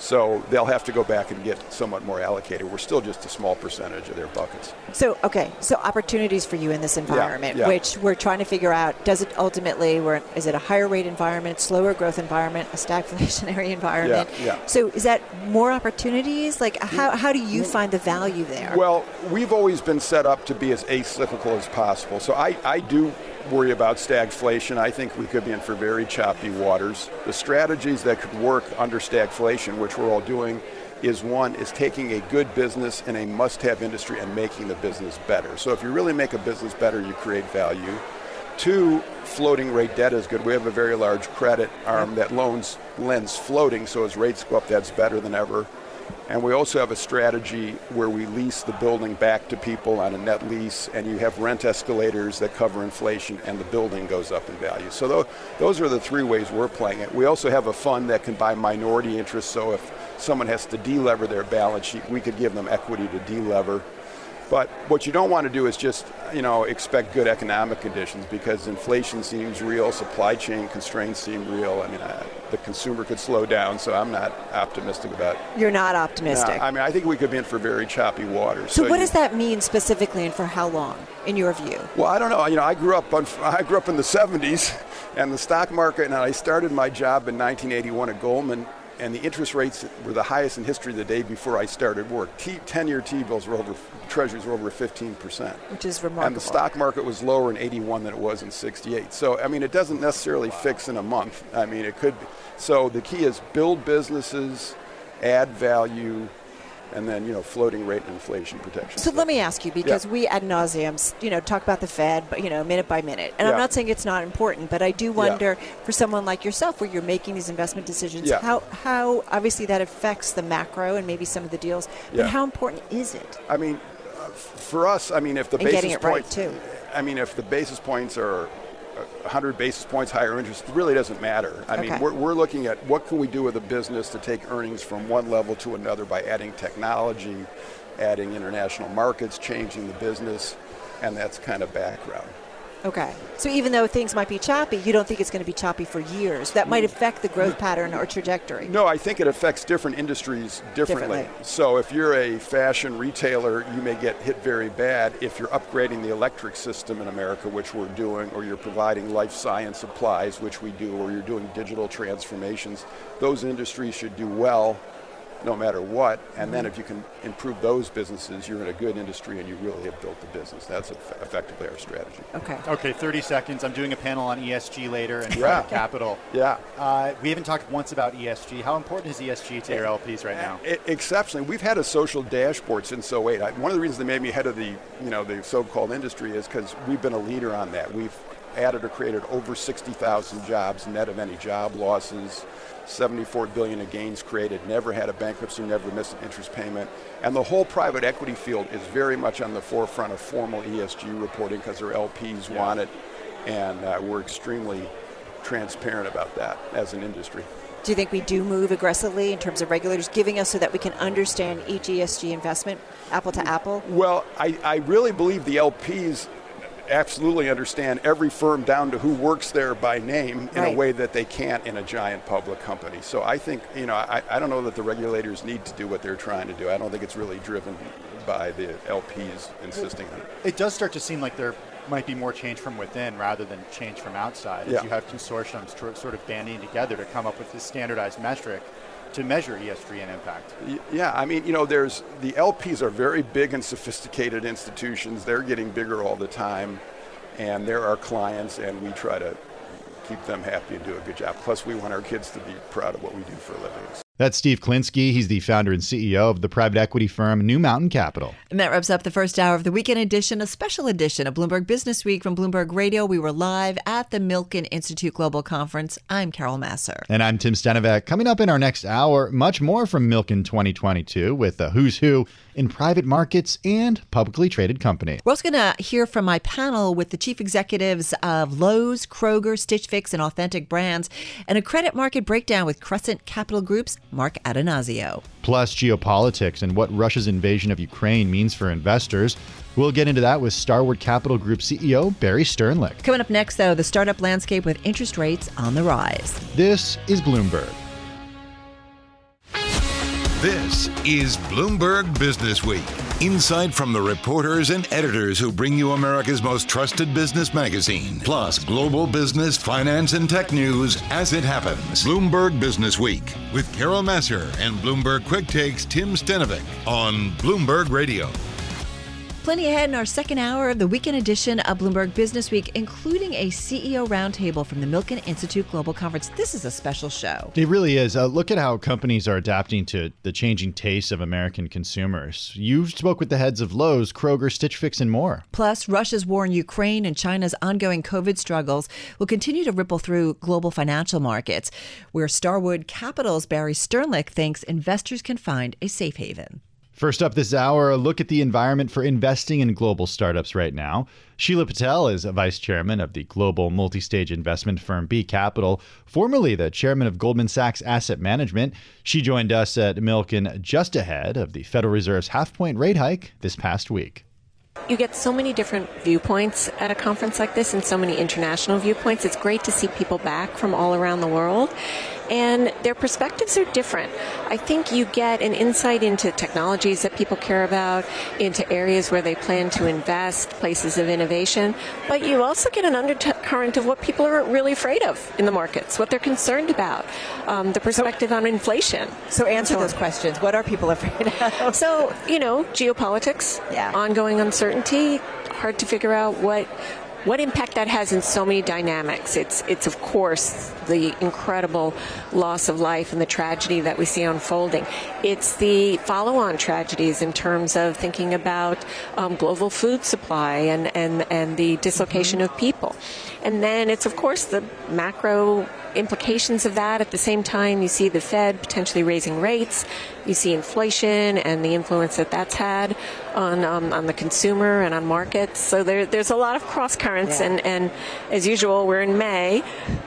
S13: So they'll have to go back and get somewhat more allocated. We're still just a small percentage of their buckets.
S10: So, okay, so opportunities for you in this environment,
S13: yeah, yeah.
S10: which we're trying to figure out, does it ultimately, we're, is it a higher rate environment, slower growth environment, a stagflationary environment?
S13: Yeah, yeah.
S10: So is that more opportunities? Like, how, how do you find the value there?
S13: Well, we've always been set up to be as acyclical as possible. So I, I do worry about stagflation. I think we could be in for very choppy waters. The strategies that could work under stagflation, which we're all doing, is one, is taking a good business in a must-have industry and making the business better. So if you really make a business better, you create value. Two, floating rate debt is good. We have a very large credit arm that loans lends floating, so as rates go up, that's better than ever. And we also have a strategy where we lease the building back to people on a net lease, and you have rent escalators that cover inflation, and the building goes up in value. So th- those are the three ways we're playing it. We also have a fund that can buy minority interest, so if someone has to de-lever their balance sheet, we could give them equity to de-lever. But what you don't want to do is just, you know, expect good economic conditions, because inflation seems real, supply chain constraints seem real. I mean, I, the consumer could slow down, so I'm not optimistic about it.
S10: You're not optimistic.
S13: No, I mean, I think we could be in for very choppy waters.
S10: So,
S13: so
S10: what
S13: you,
S10: does that mean specifically, and for how long, in your view?
S13: Well, I don't know. You know, I grew up on, I grew up in the seventies, and the stock market, and I started my job in nineteen eighty-one at Goldman, and the interest rates were the highest in history the day before I started work. T- ten-year T-bills were over, treasuries were over fifteen percent.
S10: Which is remarkable.
S13: And the stock market was lower in eighty-one than it was in sixty-eight. So, I mean, it doesn't necessarily fix in a month. I mean, it could be. So the key is build businesses, add value, and then, you know, floating rate and inflation protection.
S10: So let me ask you, because
S13: yeah.
S10: we ad nauseum, you know, talk about the Fed, but, you know, minute by minute. And
S13: yeah.
S10: I'm not saying it's not important, but I do wonder yeah. for someone like yourself, where you're making these investment decisions,
S13: yeah.
S10: how, how obviously that affects the macro and maybe some of the deals, but
S13: yeah.
S10: how important is it?
S13: I mean, uh, for us, I mean, if the
S10: and
S13: basis
S10: getting it
S13: points,
S10: right too.
S13: I mean, if the basis points are one hundred basis points higher interest, it really doesn't matter. I
S10: okay.
S13: mean, we're, we're looking at what can we do with a business to take earnings from one level to another by adding technology, adding international markets, changing the business, and that's kind of background.
S10: Okay. So even though things might be choppy, you don't think it's going to be choppy for years. That might affect the growth pattern or trajectory.
S13: No, I think it affects different industries differently.
S10: differently.
S13: So if you're a fashion retailer, you may get hit very bad. If you're upgrading the electric system in America, which we're doing, or you're providing life science supplies, which we do, or you're doing digital transformations, those industries should do well no matter what. And mm-hmm. then if you can improve those businesses, you're in a good industry and you really have built the business. That's eff- effectively our strategy.
S10: Okay.
S14: Okay, thirty seconds. I'm doing a panel on E S G later and
S13: yeah.
S14: private capital.
S13: Yeah.
S14: Uh, we haven't talked once about E S G. How important is E S G to your L Ps right now?
S13: It, exceptionally. We've had a social dashboard since oh eight. I, one of the reasons they made me head of the, you know, the so-called industry is because we've been a leader on that. We've added or created over sixty thousand jobs net of any job losses. seventy-four billion dollars of gains created, never had a bankruptcy, never missed an interest payment. And the whole private equity field is very much on the forefront of formal E S G reporting because their L Ps yeah. want it, and uh, we're extremely transparent about that as an industry.
S10: Do you think we do move aggressively in terms of regulators giving us so that we can understand each E S G investment, apple to apple?
S13: Well, I, I really believe the L Ps absolutely understand every firm down to who works there by name in
S10: right.
S13: a way that they can't in a giant public company. So I think, you know, I, I don't know that the regulators need to do what they're trying to do. I don't think it's really driven by the L Ps insisting on it.
S14: It does start to seem like there might be more change from within rather than change from outside, as
S13: yeah.
S14: you have consortiums tr- sort of banding together to come up with this standardized metric to measure E S G and impact.
S13: Yeah, I mean, you know, there's the L Ps are very big and sophisticated institutions. They're getting bigger all the time, and they're our clients, and we try to keep them happy and do a good job. Plus, we want our kids to be proud of what we do for a living.
S8: That's Steve Klinsky. He's the founder and C E O of the private equity firm New Mountain Capital.
S5: And that wraps up the first hour of the weekend edition, a special edition of Bloomberg Business Week from Bloomberg Radio. We were live at the Milken Institute Global Conference. I'm Carol Masser.
S8: And I'm Tim Stenovec. Coming up in our next hour, much more from Milken twenty twenty-two with the who's who in private markets and publicly traded company.
S5: We're also going to hear from my panel with the chief executives of Lowe's, Kroger, Stitch Fix, and Authentic Brands, and a credit market breakdown with Crescent Capital Group's Mark Adanazio.
S8: Plus geopolitics and what Russia's invasion of Ukraine means for investors. We'll get into that with Starwood Capital Group C E O Barry Sternlicht.
S5: Coming up next, though, the startup landscape with interest rates on the rise.
S8: This is Bloomberg.
S7: This is Bloomberg Business Week. Insight from the reporters and editors who bring you America's most trusted business magazine, plus global business, finance, and tech news as it happens. Bloomberg Business Week with Carol Massar and Bloomberg Quick Takes Tim Stenovic on Bloomberg Radio.
S5: Plenty ahead in our second hour of the weekend edition of Bloomberg Business Week, including a C E O roundtable from the Milken Institute Global Conference. This is a special show.
S8: It really is. Uh, look at how companies are adapting to the changing tastes of American consumers. You spoke with the heads of Lowe's, Kroger, Stitch Fix, and more.
S5: Plus, Russia's war in Ukraine and China's ongoing COVID struggles will continue to ripple through global financial markets, where Starwood Capital's Barry Sternlicht thinks investors can find a safe haven.
S8: First up this hour, a look at the environment for investing in global startups right now. Sheila Patel is a vice chairman of the global multi-stage investment firm B Capital, formerly the chairman of Goldman Sachs Asset Management. She joined us at Milken just ahead of the Federal Reserve's half-point rate hike this past week.
S15: You get so many different viewpoints at a conference like this and so many international viewpoints. It's great to see people back from all around the world. And their perspectives are different. I think you get an insight into technologies that people care about, into areas where they plan to invest, places of innovation. But you also get an undercurrent of what people are really afraid of in the markets, what they're concerned about, um, the perspective so, on inflation.
S10: So answer those questions. What are people afraid of?
S15: So, you know, geopolitics, yeah. ongoing uncertainty, hard to figure out what... what impact that has in so many dynamics. It's, it's of course, the incredible loss of life and the tragedy that we see unfolding. It's the follow-on tragedies in terms of thinking about um, global food supply and, and, and the dislocation mm-hmm. of people. And then it's, of course, the macro implications of that. At the same time, you see the Fed potentially raising rates. You see inflation and the influence that that's had on um, on the consumer and on markets. So there, there's a lot of cross currents. Yeah. And, and as usual, we're in May.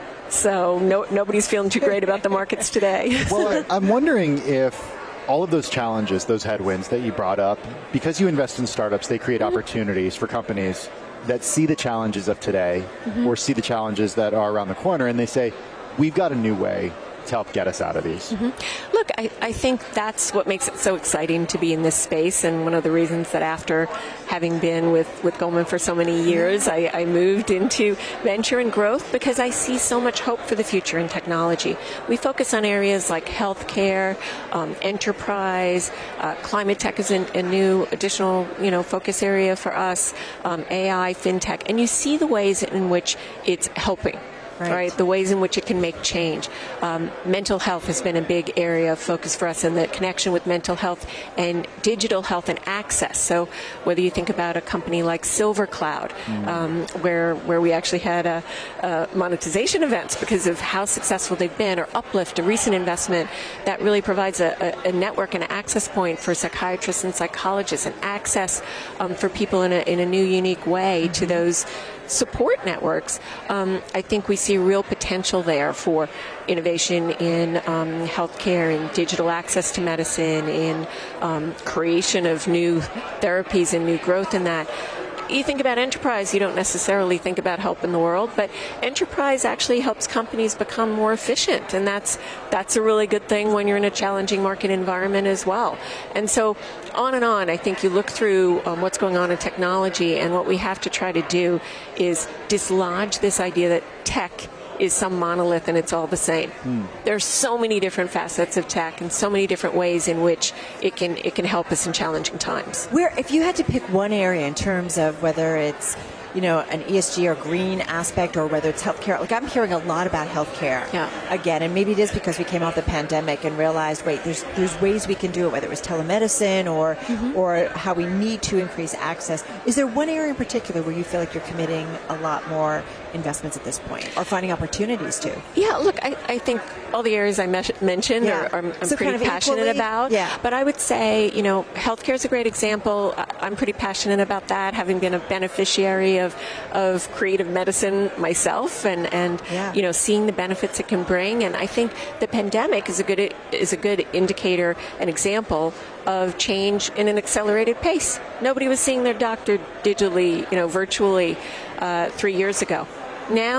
S15: So no, nobody's feeling too great about the markets today.
S11: Well, I'm wondering if all of those challenges, those headwinds that you brought up, because you invest in startups, they create mm-hmm. opportunities for companies that see the challenges of today mm-hmm. or see the challenges that are around the corner, and they say, we've got a new way to help get us out of these.
S15: Mm-hmm. Look, I, I think that's what makes it so exciting to be in this space, and one of the reasons that after having been with, with Goldman for so many years, I, I moved into venture and growth because I see so much hope for the future in technology. We focus on areas like healthcare, um, enterprise, uh, climate tech is a, a new additional you know, focus area for us, um, A I, fintech, and you see the ways in which it's helping. Right. right, the ways in which it can make change. Um, mental health has been a big area of focus for us, and the connection with mental health and digital health and access. So whether you think about a company like SilverCloud, mm. um, where where we actually had a, a monetization events because of how successful they've been, or Uplift, a recent investment that really provides a, a, a network and an access point for psychiatrists and psychologists, and access um, for people in a, in a new, unique way mm-hmm. to those support networks. Um, I think we see real potential there for innovation in um, healthcare, in digital access to medicine, in um, creation of new therapies and new growth in that. You think about enterprise, you don't necessarily think about helping the world, but enterprise actually helps companies become more efficient, and that's that's a really good thing when you're in a challenging market environment as well. And so on and on, I think you look through um, what's going on in technology, and what we have to try to do is dislodge this idea that tech is some monolith and it's all the same. Mm. There's so many different facets of tech and so many different ways in which it can it can help us in challenging times.
S10: Where, if you had to pick one area in terms of whether it's you know, an E S G or green aspect, or whether it's healthcare. Like, I'm hearing a lot about healthcare yeah. again, and maybe it is because we came off the pandemic and realized, wait, there's there's ways we can do it, whether it was telemedicine or mm-hmm. or how we need to increase access. Is there one area in particular where you feel like you're committing a lot more investments at this point, or finding opportunities to?
S15: Yeah, look, I, I think all the areas I me- mentioned yeah. are, are I'm so pretty kind of passionate equally, about.
S10: Yeah.
S15: But I would say, you know, healthcare is a great example. I'm pretty passionate about that, having been a beneficiary of of creative medicine myself, and and yeah. you know, seeing the benefits it can bring. And I think the pandemic is a good is a good indicator, an example of change in an accelerated pace. Nobody was seeing their doctor digitally, you know, virtually uh, three years ago. Now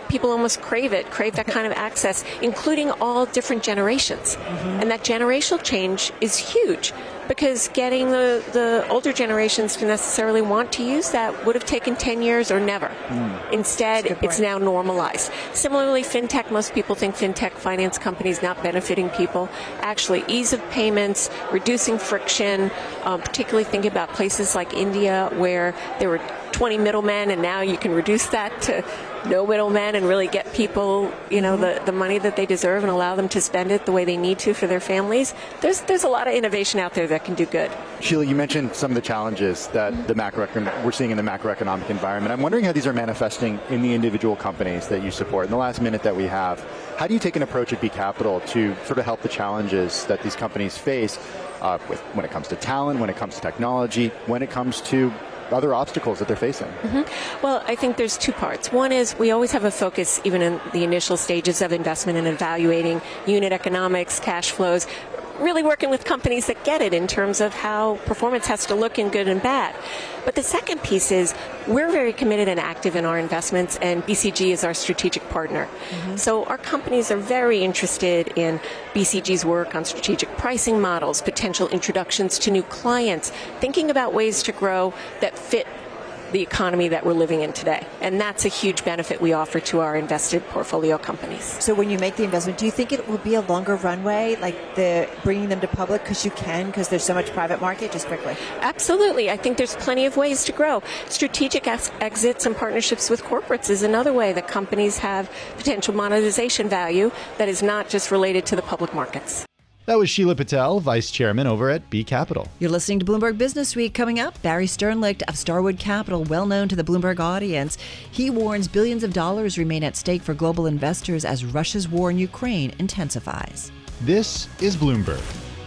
S15: people almost crave it, crave that kind of access, including all different generations. Mm-hmm. And that generational change is huge, because getting the, the older generations to necessarily want to use that would have taken ten years or never. Mm. Instead, it's now normalized. Similarly, fintech, most people think fintech finance companies not benefiting people. Actually, ease of payments, reducing friction, um, particularly thinking about places like India where there were twenty middlemen, and now you can reduce that to no middlemen and really get people, you know, the, the money that they deserve and allow them to spend it the way they need to for their families. There's there's a lot of innovation out there that can do good.
S11: Sheila, you mentioned some of the challenges that the macro we're seeing in the macroeconomic environment. I'm wondering how these are manifesting in the individual companies that you support. In the last minute that we have, how do you take an approach at B Capital to sort of help the challenges that these companies face uh, with when it comes to talent, when it comes to technology, when it comes to other obstacles that they're facing?
S15: Mm-hmm. Well, I think there's two parts. One is we always have a focus, even in the initial stages of investment, in evaluating unit economics, cash flows, really working with companies that get it in terms of how performance has to look in good and bad. But the second piece is we're very committed and active in our investments, and B C G is our strategic partner. Mm-hmm. So our companies are very interested in B C G's work on strategic pricing models, potential introductions to new clients, thinking about ways to grow that fit the economy that we're living in today. And that's a huge benefit we offer to our invested portfolio companies.
S10: So when you make the investment, do you think it will be a longer runway, like the bringing them to public because you can, because there's so much private market? Just quickly.
S15: Absolutely. I think there's plenty of ways to grow. Strategic ex- exits and partnerships with corporates is another way that companies have potential monetization value that is not just related to the public markets.
S8: That was Sheila Patel, Vice Chairman over at B Capital.
S5: You're listening to Bloomberg Business Week. Coming up, Barry Sternlicht of Starwood Capital, well known to the Bloomberg audience. He warns billions of dollars remain at stake for global investors as Russia's war in Ukraine intensifies.
S8: This is Bloomberg.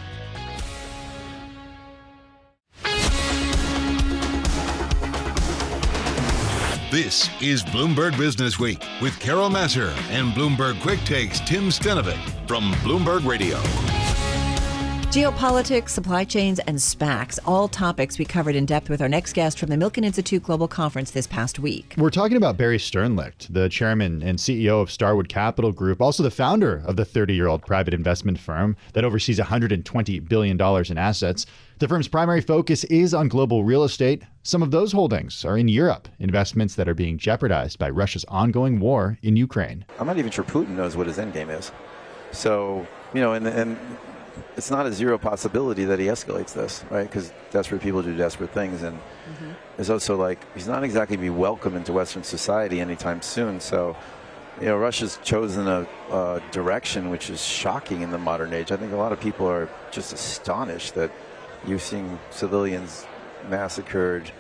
S7: This is Bloomberg Business Week with Carol Massar and Bloomberg Quick Takes Tim Stenovec from Bloomberg Radio.
S5: Geopolitics, supply chains, and SPACs, all topics we covered in depth with our next guest from the Milken Institute Global Conference this past week.
S8: We're talking about Barry Sternlicht, the chairman and C E O of Starwood Capital Group, also the founder of the thirty-year-old private investment firm that oversees one hundred twenty billion dollars in assets. The firm's primary focus is on global real estate. Some of those holdings are in Europe, investments that are being jeopardized by Russia's ongoing war in Ukraine.
S16: I'm not even sure Putin knows what his endgame is. So, you know, and, and it's not a zero possibility that he escalates this, right? Because desperate people do desperate things. And mm-hmm. it's also like he's not exactly be welcome into Western society anytime soon. So, you know, Russia's chosen a, a direction which is shocking in the modern age. I think a lot of people are just astonished that you're seeing civilians massacred,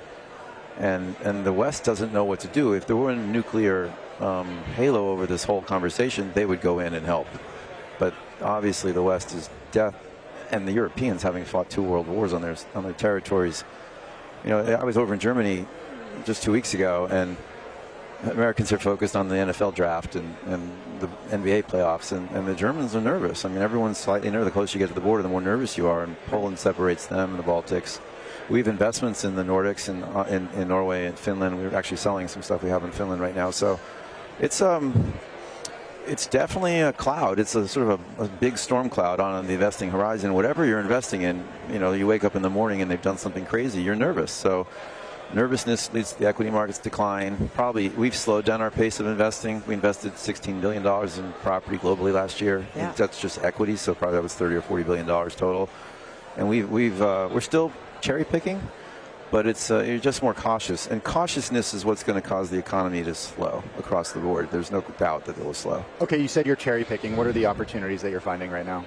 S16: and and the West doesn't know what to do. If there were a nuclear um, halo over this whole conversation, they would go in and help. But obviously, the West is death, and the Europeans, having fought two world wars on their on their territories. You know, I was over in Germany just two weeks ago, and Americans are focused on the N F L draft and, and the N B A playoffs, and, and the Germans are nervous. I mean, everyone's slightly nervous. The closer you get to the border, the more nervous you are, and Poland separates them and the Baltics. We have investments in the Nordics and uh, in, in Norway and Finland. We're actually selling some stuff we have in Finland right now. So it's um, it's definitely a cloud. It's a sort of a, a big storm cloud on the investing horizon. Whatever you're investing in, you know, you wake up in the morning and they've done something crazy, you're nervous. So nervousness leads to the equity markets decline. Probably we've slowed down our pace of investing. We invested sixteen billion dollars in property globally last year.
S10: Yeah.
S16: That's just equity, so probably that was thirty or forty billion dollars total. And we've we've uh, we're still cherry picking, but it's uh, you're just more cautious. And cautiousness is what's going to cause the economy to slow across the board. There's no doubt that it will slow.
S11: Okay, you said you're cherry picking. What are the opportunities that you're finding right now?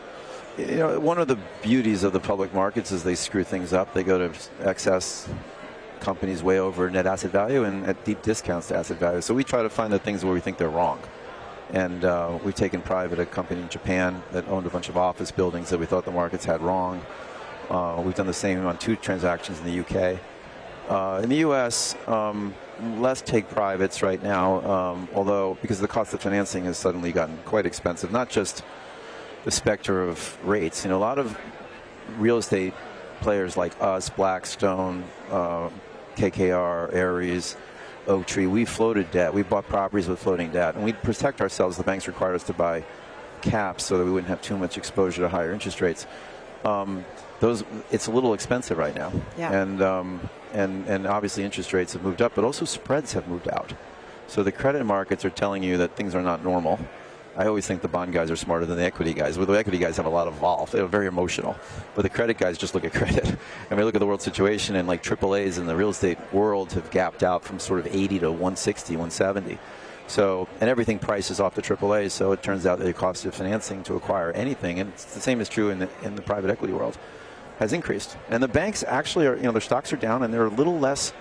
S16: You know, one of the beauties of the public markets is they screw things up. They go to excess companies way over net asset value and at deep discounts to asset value. So we try to find the things where we think they're wrong. And uh, we've taken private a company in Japan that owned a bunch of office buildings that we thought the markets had wrong. Uh, we've done the same on two transactions in the U K. Uh, in the U S, um, less take privates right now, um, although because the cost of financing has suddenly gotten quite expensive, not just the specter of rates. You know, a lot of real estate players like us, Blackstone, uh, K K R, Ares, Oaktree, we floated debt. We bought properties with floating debt, and we protect ourselves. The banks required us to buy caps so that we wouldn't have too much exposure to higher interest rates. Um, those, it's a little expensive right now,
S10: yeah.
S16: and um, and and obviously interest rates have moved up, but also spreads have moved out. So the credit markets are telling you that things are not normal. I always think the bond guys are smarter than the equity guys. Well, the equity guys have a lot of vol. They're very emotional. But the credit guys just look at credit. And we look at the world situation, and like triple A's in the real estate world have gapped out from sort of eighty to one sixty, one seventy. So, and everything prices off the triple A's, so it turns out that the cost of financing to acquire anything, and it's the same is true in the, in the private equity world, has increased. And the banks actually are, you know, their stocks are down, and they're a little less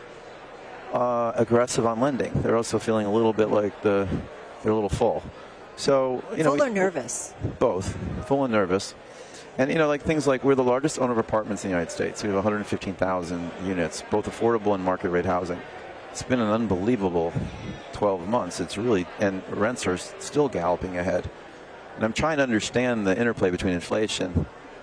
S16: uh, aggressive on lending. They're also feeling a little bit like the, they're a little full. So, you know,
S10: full or nervous?
S16: Both, full and nervous. And, you know, like things like we're the largest owner of apartments in the United States. We have one hundred fifteen thousand units, both affordable and market rate housing. It's been an unbelievable twelve months. It's really, and rents are still galloping ahead. And I'm trying to understand the interplay between inflation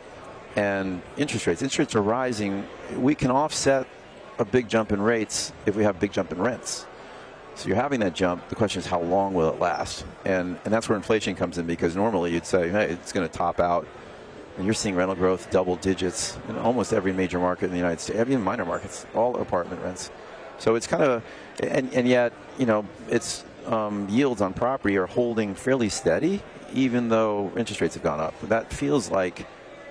S16: and interest rates. Interest rates are rising. We can offset a big jump in rates if we have a big jump in rents. So you're having that jump. The question is, how long will it last? And and that's where inflation comes in, because normally you'd say, hey, it's going to top out. And you're seeing rental growth double digits in almost every major market in the United States, even minor markets, all apartment rents. So it's kind of, and, and yet, you know, it's um, yields on property are holding fairly steady, even though interest rates have gone up. That feels like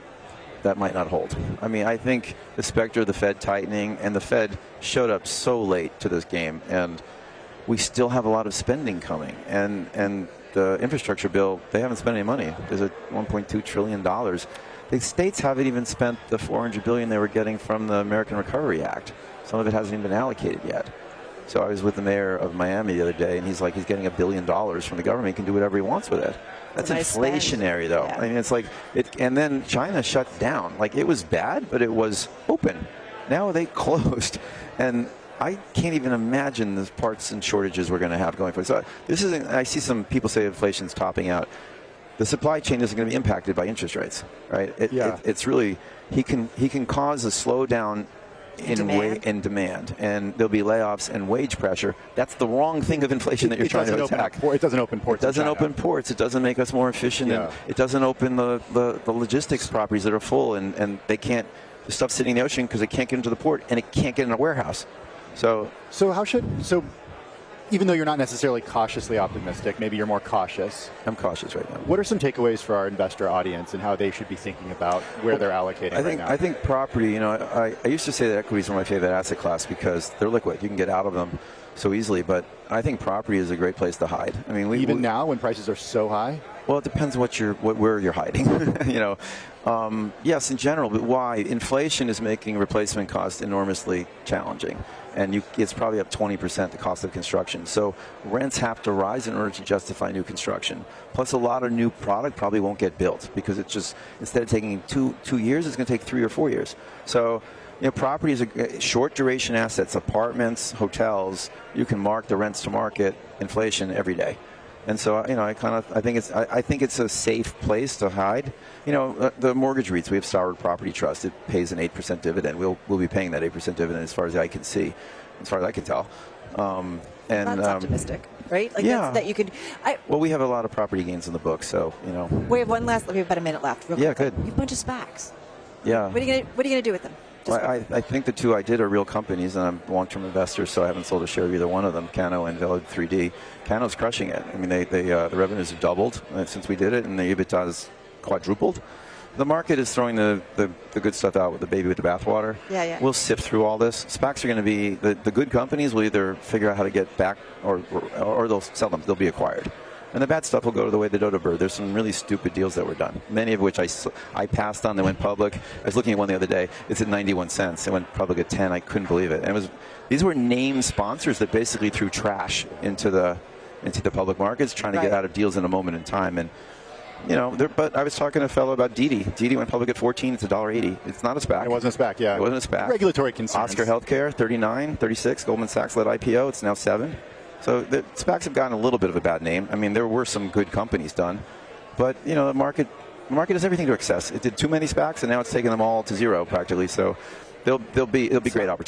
S16: that might not hold. I mean, I think the specter of the Fed tightening, and the Fed showed up so late to this game, and we still have a lot of spending coming, and and the infrastructure bill, they haven't spent any money. There's a one point two trillion dollars. The states haven't even spent the four hundred billion dollars they were getting from the American Recovery Act. Some of it hasn't even been allocated yet. So I was with the mayor of Miami the other day, and he's like, he's getting a billion dollars from the government. He can do whatever he wants with it. That's nice inflationary, spend. though. Yeah. I mean, it's like, it, and then China shut down. Like, it was bad, but it was open. Now they closed, and I can't even imagine the parts and shortages we're going to have going forward. So this is, I see some people say inflation's topping out. The supply chain isn't going to be impacted by interest rates, right? It,
S14: yeah.
S16: it, it's really, he can he can cause a slowdown in
S10: demand.
S16: Wa- in demand, and there'll be layoffs and wage pressure. That's the wrong thing of inflation that you're
S14: it
S16: trying to attack.
S14: Por- it doesn't open ports.
S16: It doesn't open ports. It doesn't make us more efficient.
S14: Yeah.
S16: And it doesn't open the, the, the logistics properties that are full, and, and they can't, the stuff's sitting in the ocean because it can't get into the port, and it can't get in a warehouse. So,
S14: so how should so? Even though you're not necessarily cautiously optimistic, maybe you're more cautious.
S16: I'm cautious right now.
S14: What are some takeaways for our investor audience and how they should be thinking about where well, they're allocating
S16: I think,
S14: right now?
S16: I think property, you know, I, I used to say that equities are my favorite asset class because they're liquid. You can get out of them so easily, but I think property is a great place to hide. I mean, we,
S14: Even
S16: we,
S14: now when prices are so high?
S16: Well, it depends what you're, what, where you're hiding. you know, um, yes, in general, but why? Inflation is making replacement costs enormously challenging. And you, it's probably up twenty percent the cost of construction. So rents have to rise in order to justify new construction. Plus, a lot of new product probably won't get built because it's just, instead of taking two two years, it's going to take three or four years. So, you know, property is a short duration assets, apartments, hotels. You can mark the rents to market inflation every day. And so, you know, I kind of, I think it's, I, I think it's a safe place to hide. You know, uh, the mortgage REITs, we have Starwood Property Trust. It pays an eight percent dividend. We'll we'll be paying that eight percent dividend as far as I can see, as far as I can tell. Um, and
S10: that's
S16: um,
S10: optimistic, right? Like
S16: yeah.
S10: That's, that you could. I,
S16: well, we have a lot of property gains in the book, so you know.
S10: We have one last. We have about a minute left. Real
S16: yeah,
S10: quick.
S16: good.
S10: You have a bunch of SPACs.
S16: Yeah.
S10: What are you gonna What are you gonna do with them?
S16: Well, I, I think the two I did are real companies, and I'm a long-term investor, so I haven't sold a share of either one of them, Cano and Velod three D. Cano's crushing it. I mean, they, they uh, the revenues have doubled uh, since we did it, and the EBITDA has quadrupled. The market is throwing the, the, the good stuff out with the baby with the bathwater.
S10: Yeah, yeah.
S16: We'll sift through all this. SPACs are going to be, the, the good companies will either figure out how to get back, or, or, or they'll sell them. They'll be acquired. And the bad stuff will go to the way of the dodo bird. There's some really stupid deals that were done, many of which I, I passed on. They went public. I was looking at one the other day. It's at ninety-one cents. It went public at ten. I couldn't believe it. And it was, these were named sponsors that basically threw trash into the into the public markets, trying to
S10: right.
S16: get out of deals in a moment in time. And you know, but I was talking to a fellow about Didi. Didi went public at fourteen. It's one dollar eighty. It's not a SPAC.
S14: It wasn't a SPAC, yeah.
S16: It wasn't a SPAC.
S14: Regulatory concerns.
S16: Oscar Healthcare, thirty-nine, thirty-six. Goldman Sachs led I P O. It's now seven. So the SPACs have gotten a little bit of a bad name. I mean, there were some good companies done, but you know, the market, the market does everything to excess. It did too many SPACs, and now it's taking them all to zero practically. So, there'll, there'll be, it'll be great opportunities.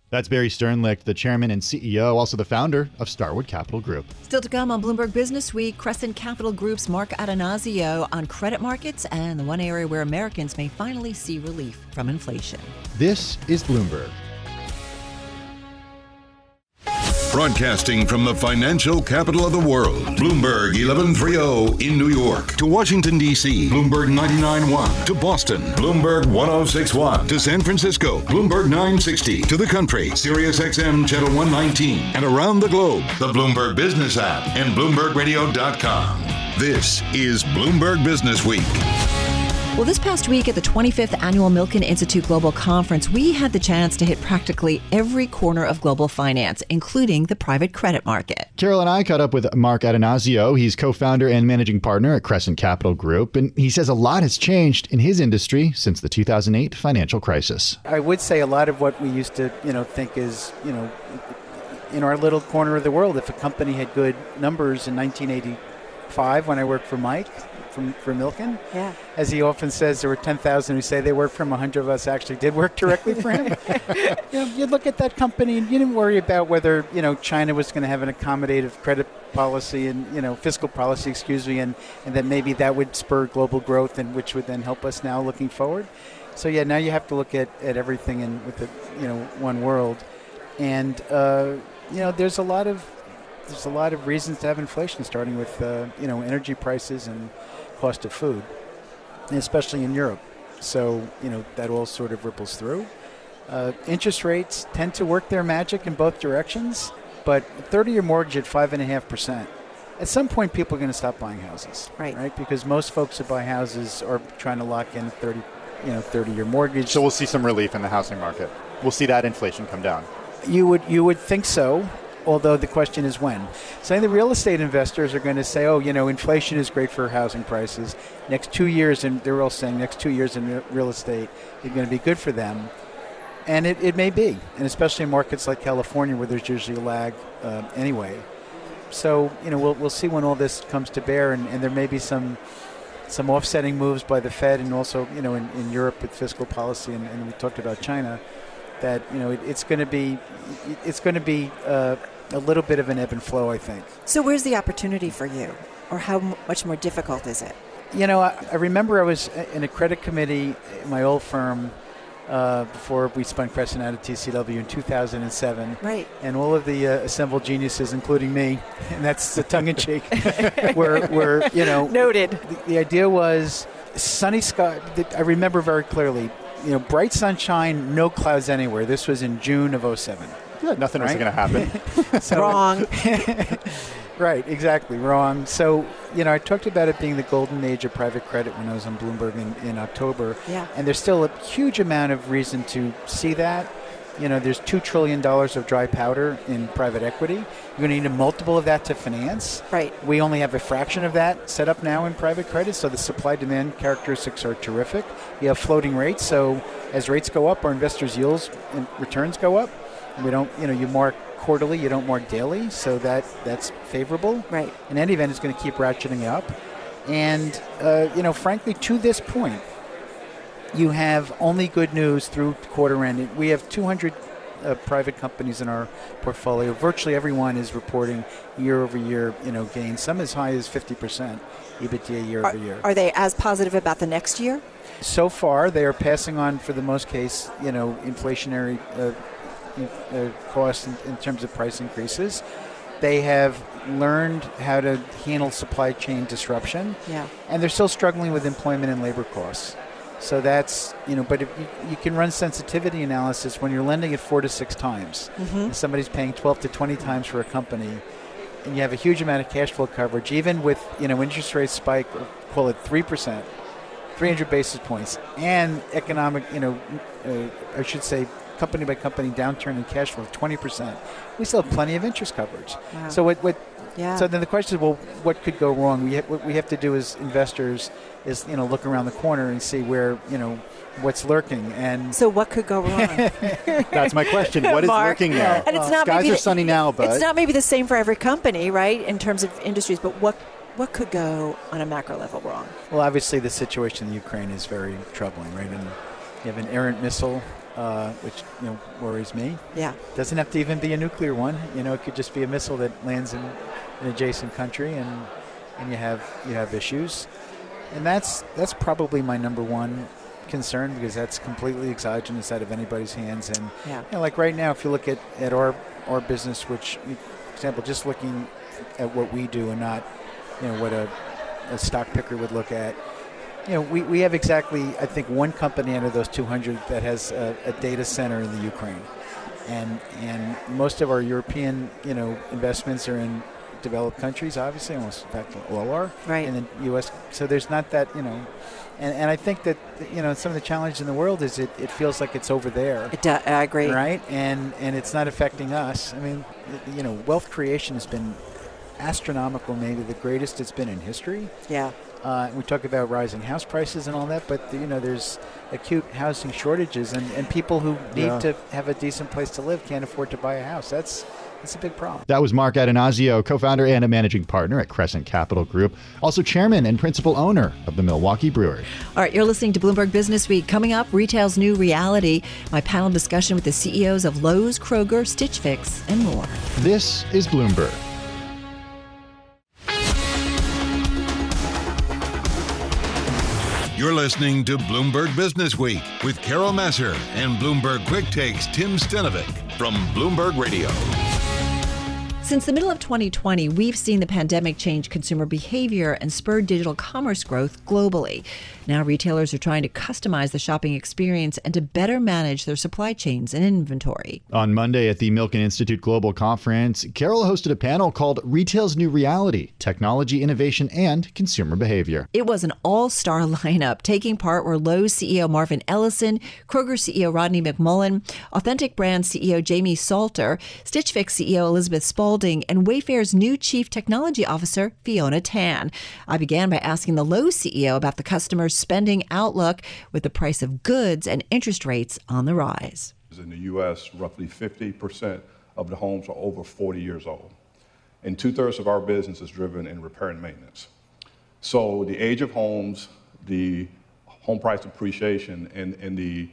S8: That's Barry Sternlicht, the chairman and C E O, also the founder of Starwood Capital Group.
S5: Still to come on Bloomberg Business Week, Crescent Capital Group's Mark Atanasio on credit markets and the one area where Americans may finally see relief from inflation.
S8: This is Bloomberg.
S7: Broadcasting from the financial capital of the world, Bloomberg eleven thirty in New York. To Washington, D C, Bloomberg ninety-nine point one. To Boston, Bloomberg one oh six point one. To San Francisco, Bloomberg nine sixty. To the country, Sirius X M Channel one nineteen. And around the globe, the Bloomberg Business app and Bloomberg Radio dot com. This is Bloomberg Business Week.
S5: Well, this past week at the twenty-fifth Annual Milken Institute Global Conference, we had the chance to hit practically every corner of global finance, including the private credit market.
S8: Carol and I caught up with Mark Atanasio. He's co-founder and managing partner at Crescent Capital Group, and he says a lot has changed in his industry since the two thousand eight financial crisis.
S17: I would say a lot of what we used to, you know, think is, you know, in our little corner of the world, if a company had good numbers in nineteen eighty-five when I worked for Mike, From, for Milken.
S10: Yeah.
S17: As he often says, there were ten thousand who say they worked for him. one hundred of us actually did work directly for him. you know, you look at that company and you didn't worry about whether, you know, China was going to have an accommodative credit policy and, you know, fiscal policy, excuse me, and, and that maybe that would spur global growth and which would then help us now looking forward. So, yeah, now you have to look at, at everything in with the, you know, one world. And, uh, you know, there's a lot of there's a lot of reasons to have inflation, starting with, uh, you know, energy prices and cost of food, and especially in Europe. So, you know, that all sort of ripples through. Uh, interest rates tend to work their magic in both directions, but thirty-year mortgage at five point five percent. At some point, people are going to stop buying houses,
S10: right?
S17: Right, because most folks who buy houses are trying to lock in thirty, you know, thirty-year mortgage.
S11: So we'll see some relief in the housing market. We'll see that inflation come down.
S17: You would you would think so. Although the question is when. So the real estate investors are going to say, oh, you know, inflation is great for housing prices. Next two years, and they're all saying next two years in real estate is going to be good for them. And it, it may be, and especially in markets like California where there's usually a lag uh, anyway. So, you know, we'll we'll see when all this comes to bear, and, and there may be some some offsetting moves by the Fed and also, you know, in, in Europe with fiscal policy, and, and we talked about China, that, you know, it, it's going to be, it's going to be, uh, a little bit of an ebb and flow, I think.
S10: So where's the opportunity for you? Or how m- much more difficult is it?
S17: You know, I, I remember I was in a credit committee in my old firm uh, before we spun Crescent out of T C W in two thousand seven.
S10: Right.
S17: And all of the uh, assembled geniuses, including me, and that's the tongue-in-cheek, were, were, you know.
S10: Noted.
S17: The, the idea was sunny sky. I remember very clearly, you know, bright sunshine, no clouds anywhere. This was in June of oh seven.
S11: Yeah, nothing right? was going to happen.
S17: So,
S10: wrong.
S17: Right, exactly, wrong. So, you know, I talked about it being the golden age of private credit when I was on Bloomberg in, in October.
S10: Yeah.
S17: And there's still a huge amount of reason to see that. You know, there's two trillion dollars of dry powder in private equity. You're going to need a multiple of that to finance.
S10: Right.
S17: We only have a fraction of that set up now in private credit, so the supply-demand characteristics are terrific. You have floating rates, so as rates go up, our investors' yields and returns go up. We don't, you know, you mark quarterly, you don't mark daily, so that that's favorable.
S10: Right.
S17: In any event, it's going to keep ratcheting up. And, uh, you know, frankly, to this point, you have only good news through quarter end. We have two hundred uh, private companies in our portfolio. Virtually everyone is reporting year-over-year, you know, gains, some as high as fifty percent EBITDA year-over-year.
S10: Are, are they as positive about the next year?
S17: So far, they are passing on, for the most case, you know, inflationary uh, Uh, costs in, in terms of price increases. They have learned how to handle supply chain disruption.
S10: Yeah.
S17: And they're still struggling with employment and labor costs. So that's, you know, but if you, you can run sensitivity analysis when you're lending at four to six times.
S10: Mm-hmm.
S17: And somebody's paying twelve to twenty times for a company, and you have a huge amount of cash flow coverage, even with, you know, interest rates spike, call it three percent, three hundred basis points, and economic, you know, uh, I should say, company by company downturn in cash flow of twenty percent, we still have plenty of interest coverage.
S10: Wow.
S17: So what, what
S10: yeah.
S17: so then the question is, well, what could go wrong? We ha- what we have to do as investors is, you know, look around the corner and see where, you know, what's lurking. And
S10: so what could go wrong?
S11: That's my question. What is
S10: Mark,
S11: lurking there?
S10: And it's not
S11: Skies
S10: maybe
S11: are
S10: the,
S11: sunny now, but
S10: it's not maybe the same for every company, right, in terms of industries, but what what could go on a macro level wrong?
S17: Well, obviously the situation in Ukraine is very troubling, right? And You have an errant missile, uh, which you know worries me.
S5: Yeah.
S17: Doesn't have to even be a nuclear one. You know, it could just be a missile that lands in an adjacent country, and and you have you have issues. And that's that's probably my number one concern, because that's completely exogenous out of anybody's hands. And
S5: yeah.
S17: you know, like right now, if you look at, at our our business, which, for example, just looking at what we do and not, you know, what a, a stock picker would look at. You know, we, we have exactly, I think, one company out of those two hundred that has a, a data center in the Ukraine. And and most of our European, you know, investments are in developed countries, obviously, almost in fact all are.
S5: Right.
S17: In the U S. So there's not that, you know, and, and I think that, you know, some of the challenge in the world is it, it feels like it's over there.
S5: It does, I agree.
S17: Right? And, and it's not affecting us. I mean, you know, wealth creation has been astronomical, maybe the greatest it's been in history.
S5: Yeah.
S17: Uh, we talk about rising house prices and all that, but you know, there's acute housing shortages, and, and people who need
S8: Yeah.
S17: to have a decent place to live can't afford to buy a house. That's that's a big problem.
S8: That was Mark Adanazio, co-founder and a managing partner at Crescent Capital Group, also chairman and principal owner of the Milwaukee Brewery.
S5: All right, you're listening to Bloomberg Business Week. Coming up, retail's new reality. My panel discussion with the C E Os of Lowe's, Kroger, Stitch Fix, and more.
S8: This is Bloomberg.
S7: You're listening to Bloomberg Business Week with Carol Messer and Bloomberg Quick Takes Tim Stenovic from Bloomberg Radio.
S5: Since the middle of twenty twenty, we've seen the pandemic change consumer behavior and spur digital commerce growth globally. Now retailers are trying to customize the shopping experience and to better manage their supply chains and inventory.
S8: On Monday at the Milken Institute Global Conference, Carol hosted a panel called Retail's New Reality, Technology, Innovation, and Consumer Behavior.
S5: It was an all-star lineup. Taking part were Lowe's C E O Marvin Ellison, Kroger C E O Rodney McMullen, Authentic Brands C E O Jamie Salter, Stitch Fix C E O Elizabeth Spaulding, and Wayfair's new Chief Technology Officer, Fiona Tan. I began by asking the Lowe's C E O about the customer's spending outlook with the price of goods and interest rates on the rise.
S18: In the U S, roughly fifty percent of the homes are over forty years old. And two-thirds of our business is driven in repair and maintenance. So the age of homes, the home price appreciation, and, and the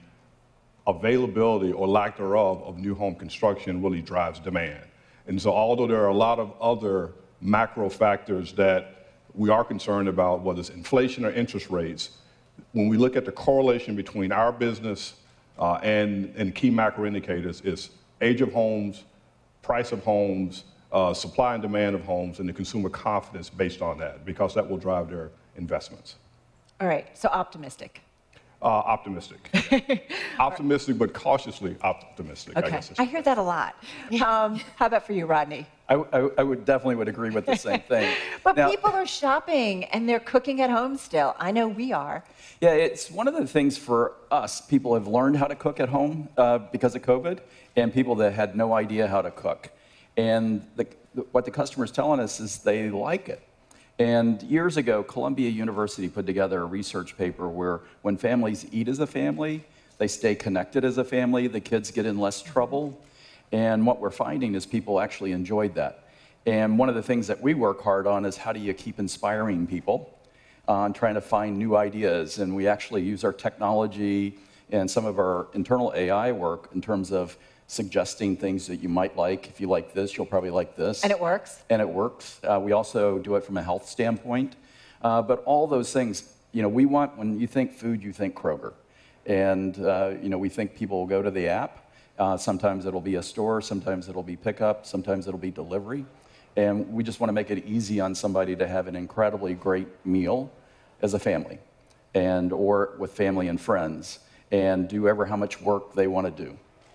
S18: availability or lack thereof of new home construction really drives demand. And so although there are a lot of other macro factors that we are concerned about, whether it's inflation or interest rates, when we look at the correlation between our business uh, and, and key macro indicators, is age of homes, price of homes, uh, supply and demand of homes, and the consumer confidence based on that, because that will drive their investments.
S10: All right, so optimistic.
S18: Uh, optimistic. Optimistic, but cautiously optimistic, I
S10: Okay,
S18: guess.
S10: I hear that a lot. Um, how about for you, Rodney?
S19: I, I, I would definitely would agree with the same thing.
S10: But
S19: Now-
S10: people are shopping and they're cooking at home still. I know we are.
S19: Yeah, it's one of the things for us. People have learned how to cook at home uh, because of COVID, and people that had no idea how to cook. And the, the, what the customer's telling us is they like it. And years ago, Columbia University put together a research paper where when families eat as a family, they stay connected as a family, the kids get in less trouble. And what we're finding is people actually enjoyed that. And one of the things that we work hard on is how do you keep inspiring people on trying to find new ideas. And we actually use our technology and some of our internal A I work in terms of suggesting things that you might like. If you like this, you'll probably like this.
S10: And it works?
S19: And it works. Uh, we also do it from a health standpoint. Uh, but all those things, you know, we want, when you think food, you think Kroger. And, uh, you know, we think people will go to the app. Uh, sometimes it'll be a store, sometimes it'll be pickup, sometimes it'll be delivery. And we just want to make it easy on somebody to have an incredibly great meal as a family, and or with family and friends, and do ever how much work they want to do.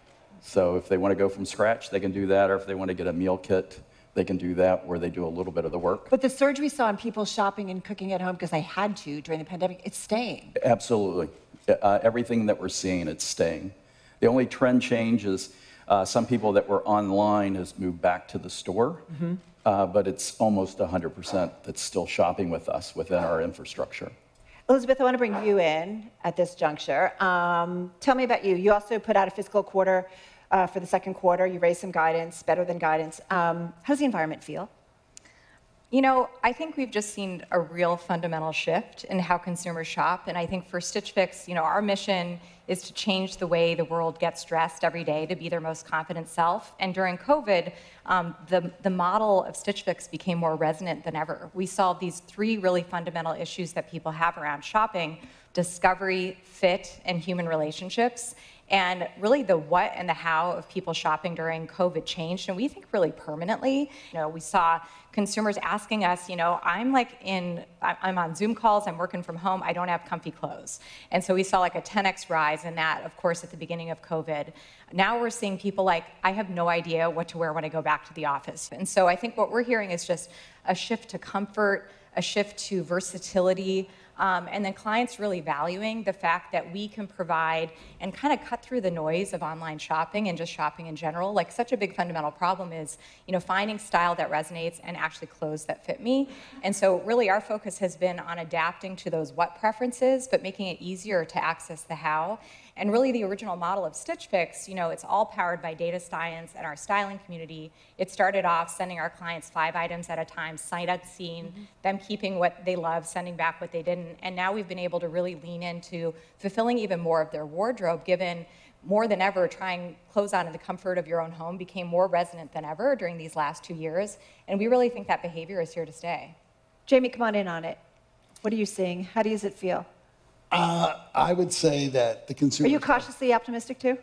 S19: So if they want to go from scratch, they can do that, or if they want to get a meal kit, they can do that, where they do a little bit of the work.
S10: But the surge we saw in people shopping and cooking at home because they had to during the pandemic, it's staying.
S19: Absolutely. Uh, everything that we're seeing, it's staying. The only trend change is uh, some people that were online has moved back to the store,
S10: Mm-hmm.
S19: uh, but it's almost one hundred percent that's still shopping with us within our infrastructure.
S10: Elizabeth, I want to bring you in at this juncture. Um, tell me about you. You also put out a fiscal quarter uh, for the second quarter. You raised some guidance, better than guidance. Um, how does the environment feel?
S20: You know, I think we've just seen a real fundamental shift in how consumers shop. And I think for Stitch Fix, you know, our mission is to change the way the world gets dressed every day to be their most confident self. And during COVID, um, the, the model of Stitch Fix became more resonant than ever. We solved these three really fundamental issues that people have around shopping: discovery, fit, and human relationships. And really the what and the how of people shopping during COVID changed, and we think really permanently. You know, we saw consumers asking us, you know, I'm like in, I'm on Zoom calls, I'm working from home, I don't have comfy clothes. And so we saw like a ten X rise in that, of course, at the beginning of COVID. Now we're seeing people like, I have no idea what to wear when I go back to the office. And so I think what we're hearing is just a shift to comfort, a shift to versatility, Um, and then clients really valuing the fact that we can provide and kind of cut through the noise of online shopping and just shopping in general. Like, such a big fundamental problem is, you know, finding style that resonates and actually clothes that fit me. And so really our focus has been on adapting to those what preferences, but making it easier to access the how. And really the original model of Stitch Fix, you know, it's all powered by data science and our styling community. It started off sending our clients five items at a time, sight unseen, mm-hmm. them keeping what they love, sending back what they didn't. And now we've been able to really lean into fulfilling even more of their wardrobe, given more than ever trying clothes on in the comfort of your own home became more resonant than ever during these last two years. And we really think that behavior is here to stay.
S10: Jamie, come on in on it. What are you seeing? How does it feel?
S21: Uh, I would say that the consumer.
S10: Are you cautiously optimistic too?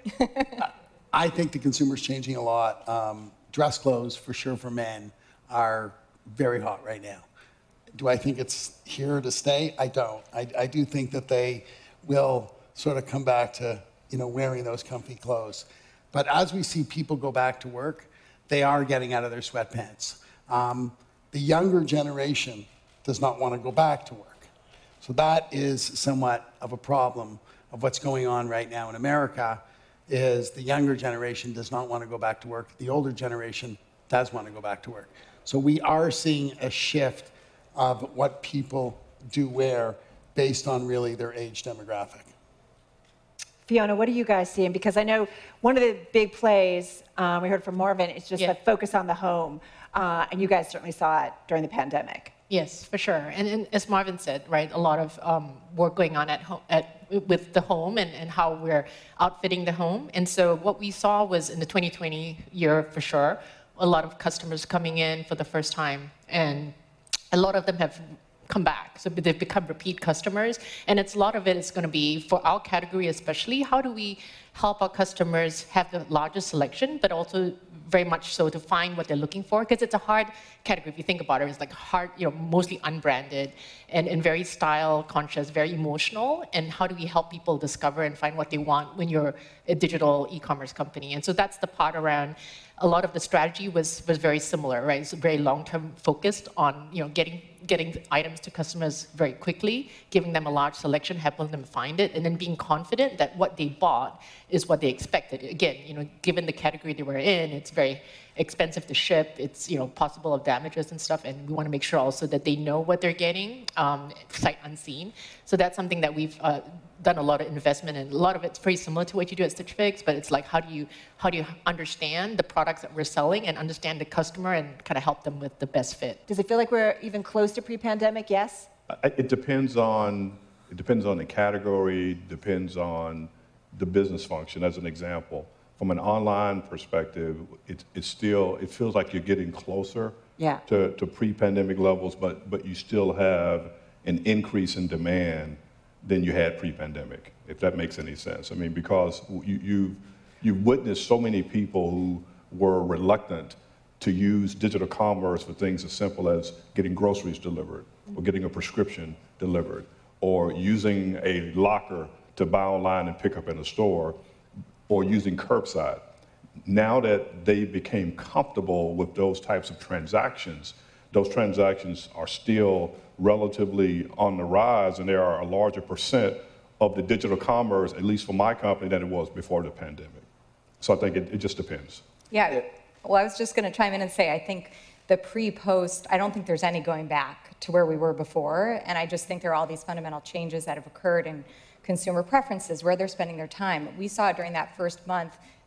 S21: I think the consumer's changing a lot. Um, dress clothes, for sure, for men, are very hot right now. Do I think it's here to stay? I don't. I, I do think that they will sort of come back to, you know, wearing those comfy clothes. But as we see people go back to work, they are getting out of their sweatpants. Um, the younger generation does not want to go back to work. So that is somewhat of a problem of what's going on right now in America, is the younger generation does not want to go back to work. The older generation does want to go back to work. So we are seeing a shift of what people do wear based on really their age demographic.
S10: Fiona, what are you guys seeing? Because I know one of the big plays um, we heard from Marvin is just
S22: yeah.
S10: the focus on the home, uh, and you guys certainly saw it during the pandemic.
S22: Yes, for sure. And, and as Marvin said, right, a lot of um, work going on at home, at, with the home and, and how we're outfitting the home. And so what we saw was in the twenty twenty year, for sure, a lot of customers coming in for the first time. And a lot of them have come back. So they've become repeat customers. And it's a lot of it is going to be, for our category especially, how do we help our customers have the largest selection, but also very much so to find what they're looking for, because it's a hard category. If you think about it, it's like hard, you know, mostly unbranded and, and very style conscious, very emotional. And how do we help people discover and find what they want when you're a digital e-commerce company? And so that's the part around. A lot of the strategy was was very similar, right? It's very long-term focused on, you know, getting getting items to customers very quickly, giving them a large selection, helping them find it, and then being confident that what they bought is what they expected. Again, you know, given the category they were in, it's very expensive to ship. It's, you know, possible of damages and stuff, and we want to make sure also that they know what they're getting, um, sight unseen. So that's something that we've uh, done a lot of investment in. A lot of it's pretty similar to what you do at Stitch Fix, but it's like, how do you how do you understand the products that we're selling and understand the customer and kind of help them with the best fit?
S10: Does it feel like we're even close to pre-pandemic? Yes.
S18: It depends on it depends on the category, depends on the business function. As an example, from an online perspective, it, it's still it feels like you're getting closer
S10: yeah.
S18: to, to pre-pandemic levels, but but you still have an increase in demand than you had pre-pandemic, if that makes any sense. I mean, because you you you witnessed so many people who were reluctant to use digital commerce for things as simple as getting groceries delivered, or getting a prescription delivered, or using a locker to buy online and pick up in a store, or using curbside. Now that they became comfortable with those types of transactions, those transactions are still relatively on the rise, and there are a larger percent of the digital commerce, at least for my company, than it was before the pandemic. So I think it, it just depends.
S20: Yeah, well, I was just going to chime in and say, I think the pre-post, I don't think there's any going back to where we were before, and I just think there are all these fundamental changes that have occurred in consumer preferences, where they're spending their time. We saw it during that first month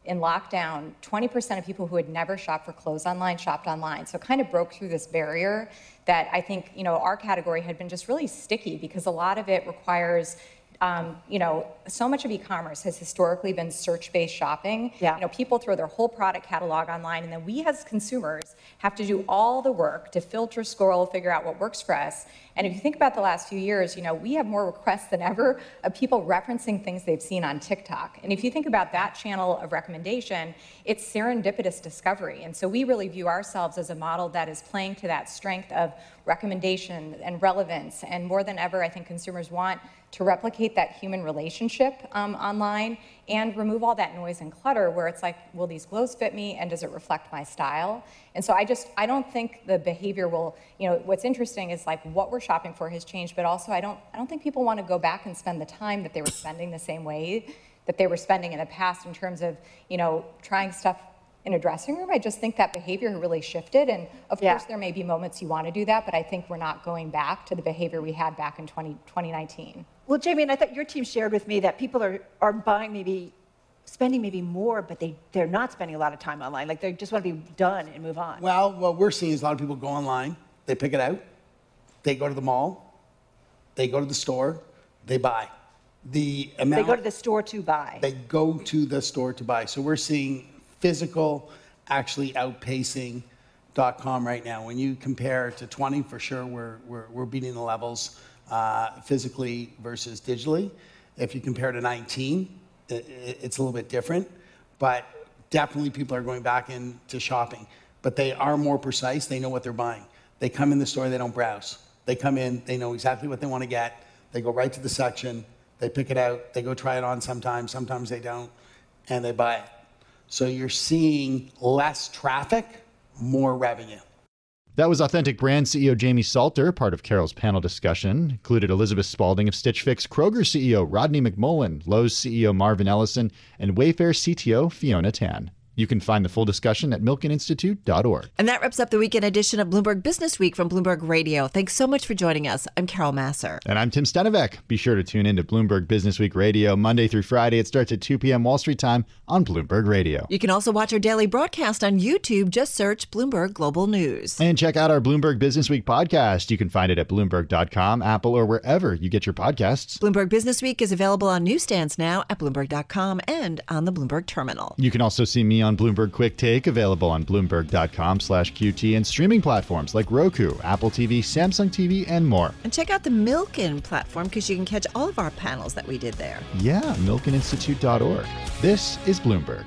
S20: in lockdown, twenty percent of people who had never shopped for clothes online shopped online. So it kind of broke through this barrier that I think, you know, our category had been just really sticky because a lot of it requires Um, you know, so much of e-commerce has historically been search-based shopping.
S10: Yeah.
S20: You know, people throw their whole product catalog online, and then we as consumers have to do all the work to filter, scroll, figure out what works for us. And if you think about the last few years, you know, we have more requests than ever of people referencing things they've seen on TikTok. And if you think about that channel of recommendation, it's serendipitous discovery. And so we really view ourselves as a model that is playing to that strength of recommendation and relevance. And more than ever, I think consumers want to replicate that human relationship um, online and remove all that noise and clutter where it's like, will these clothes fit me and does it reflect my style? And so I just, I don't think the behavior will, you know, what's interesting is like what we're shopping for has changed, but also I don't, I don't think people want to go back and spend the time that they were spending the same way that they were spending in the past in terms of, you know, trying stuff in a dressing room. I just think that behavior really shifted. And of
S10: Yeah.
S20: course, there may be moments you want to do that, but I think we're not going back to the behavior we had back in twenty nineteen.
S10: Well, Jamie, and I thought your team shared with me that people are, are buying maybe, spending maybe more, but they, they're not spending a lot of time online. Like they just want to be done and move on.
S21: Well, what we're seeing is a lot of people go online, they pick it out, they go to the mall, they go to the store, they buy. The amount
S10: They go to the store to buy.
S21: They go to the store to buy. So we're seeing physical actually outpacing .com right now. When you compare to twenty, for sure, we're, we're, we're beating the levels uh, physically versus digitally. If you compare to nineteen, it, it's a little bit different, but definitely people are going back into shopping. But they are more precise. They know what they're buying. They come in the store, they don't browse. They come in, they know exactly what they want to get. They go right to the section, they pick it out, they go try it on sometimes, sometimes they don't, and they buy it. So you're seeing less traffic, more revenue.
S8: That was Authentic Brands C E O Jamie Salter, part of Carol's panel discussion. Included Elizabeth Spaulding of Stitch Fix, Kroger C E O Rodney McMullen, Lowe's C E O Marvin Ellison, and Wayfair C T O Fiona Tan. You can find the full discussion at milken institute dot org.
S5: And that wraps up the weekend edition of Bloomberg Business Week from Bloomberg Radio. Thanks so much for joining us. I'm Carol Masser.
S8: And I'm Tim Stenivek. Be sure to tune in to Bloomberg Business Week Radio Monday through Friday. It starts at two p.m. Wall Street time on Bloomberg Radio.
S5: You can also watch our daily broadcast on YouTube. Just search Bloomberg Global News.
S8: And check out our Bloomberg Business Week podcast. You can find it at bloomberg dot com, Apple, or wherever you get your podcasts.
S5: Bloomberg Business Week is available on newsstands now at bloomberg dot com and on the Bloomberg Terminal.
S8: You can also see me on Bloomberg Quick Take, available on bloomberg dot com slash Q T and streaming platforms like Roku, Apple T V, Samsung T V, and more.
S5: And check out the Milken platform because you can catch all of our panels that we did there.
S8: Yeah, milken institute dot org. This is Bloomberg.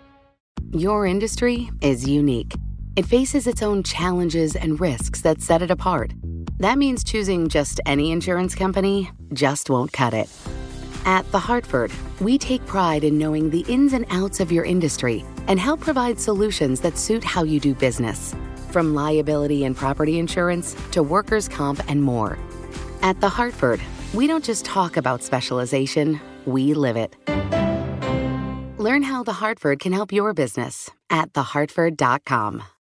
S1: Your industry is unique. It faces its own challenges and risks that set it apart. That means choosing just any insurance company just won't cut it. At The Hartford, we take pride in knowing the ins and outs of your industry and help provide solutions that suit how you do business. From liability and property insurance to workers' comp and more. At The Hartford, we don't just talk about specialization, we live it. Learn how The Hartford can help your business at the hartford dot com.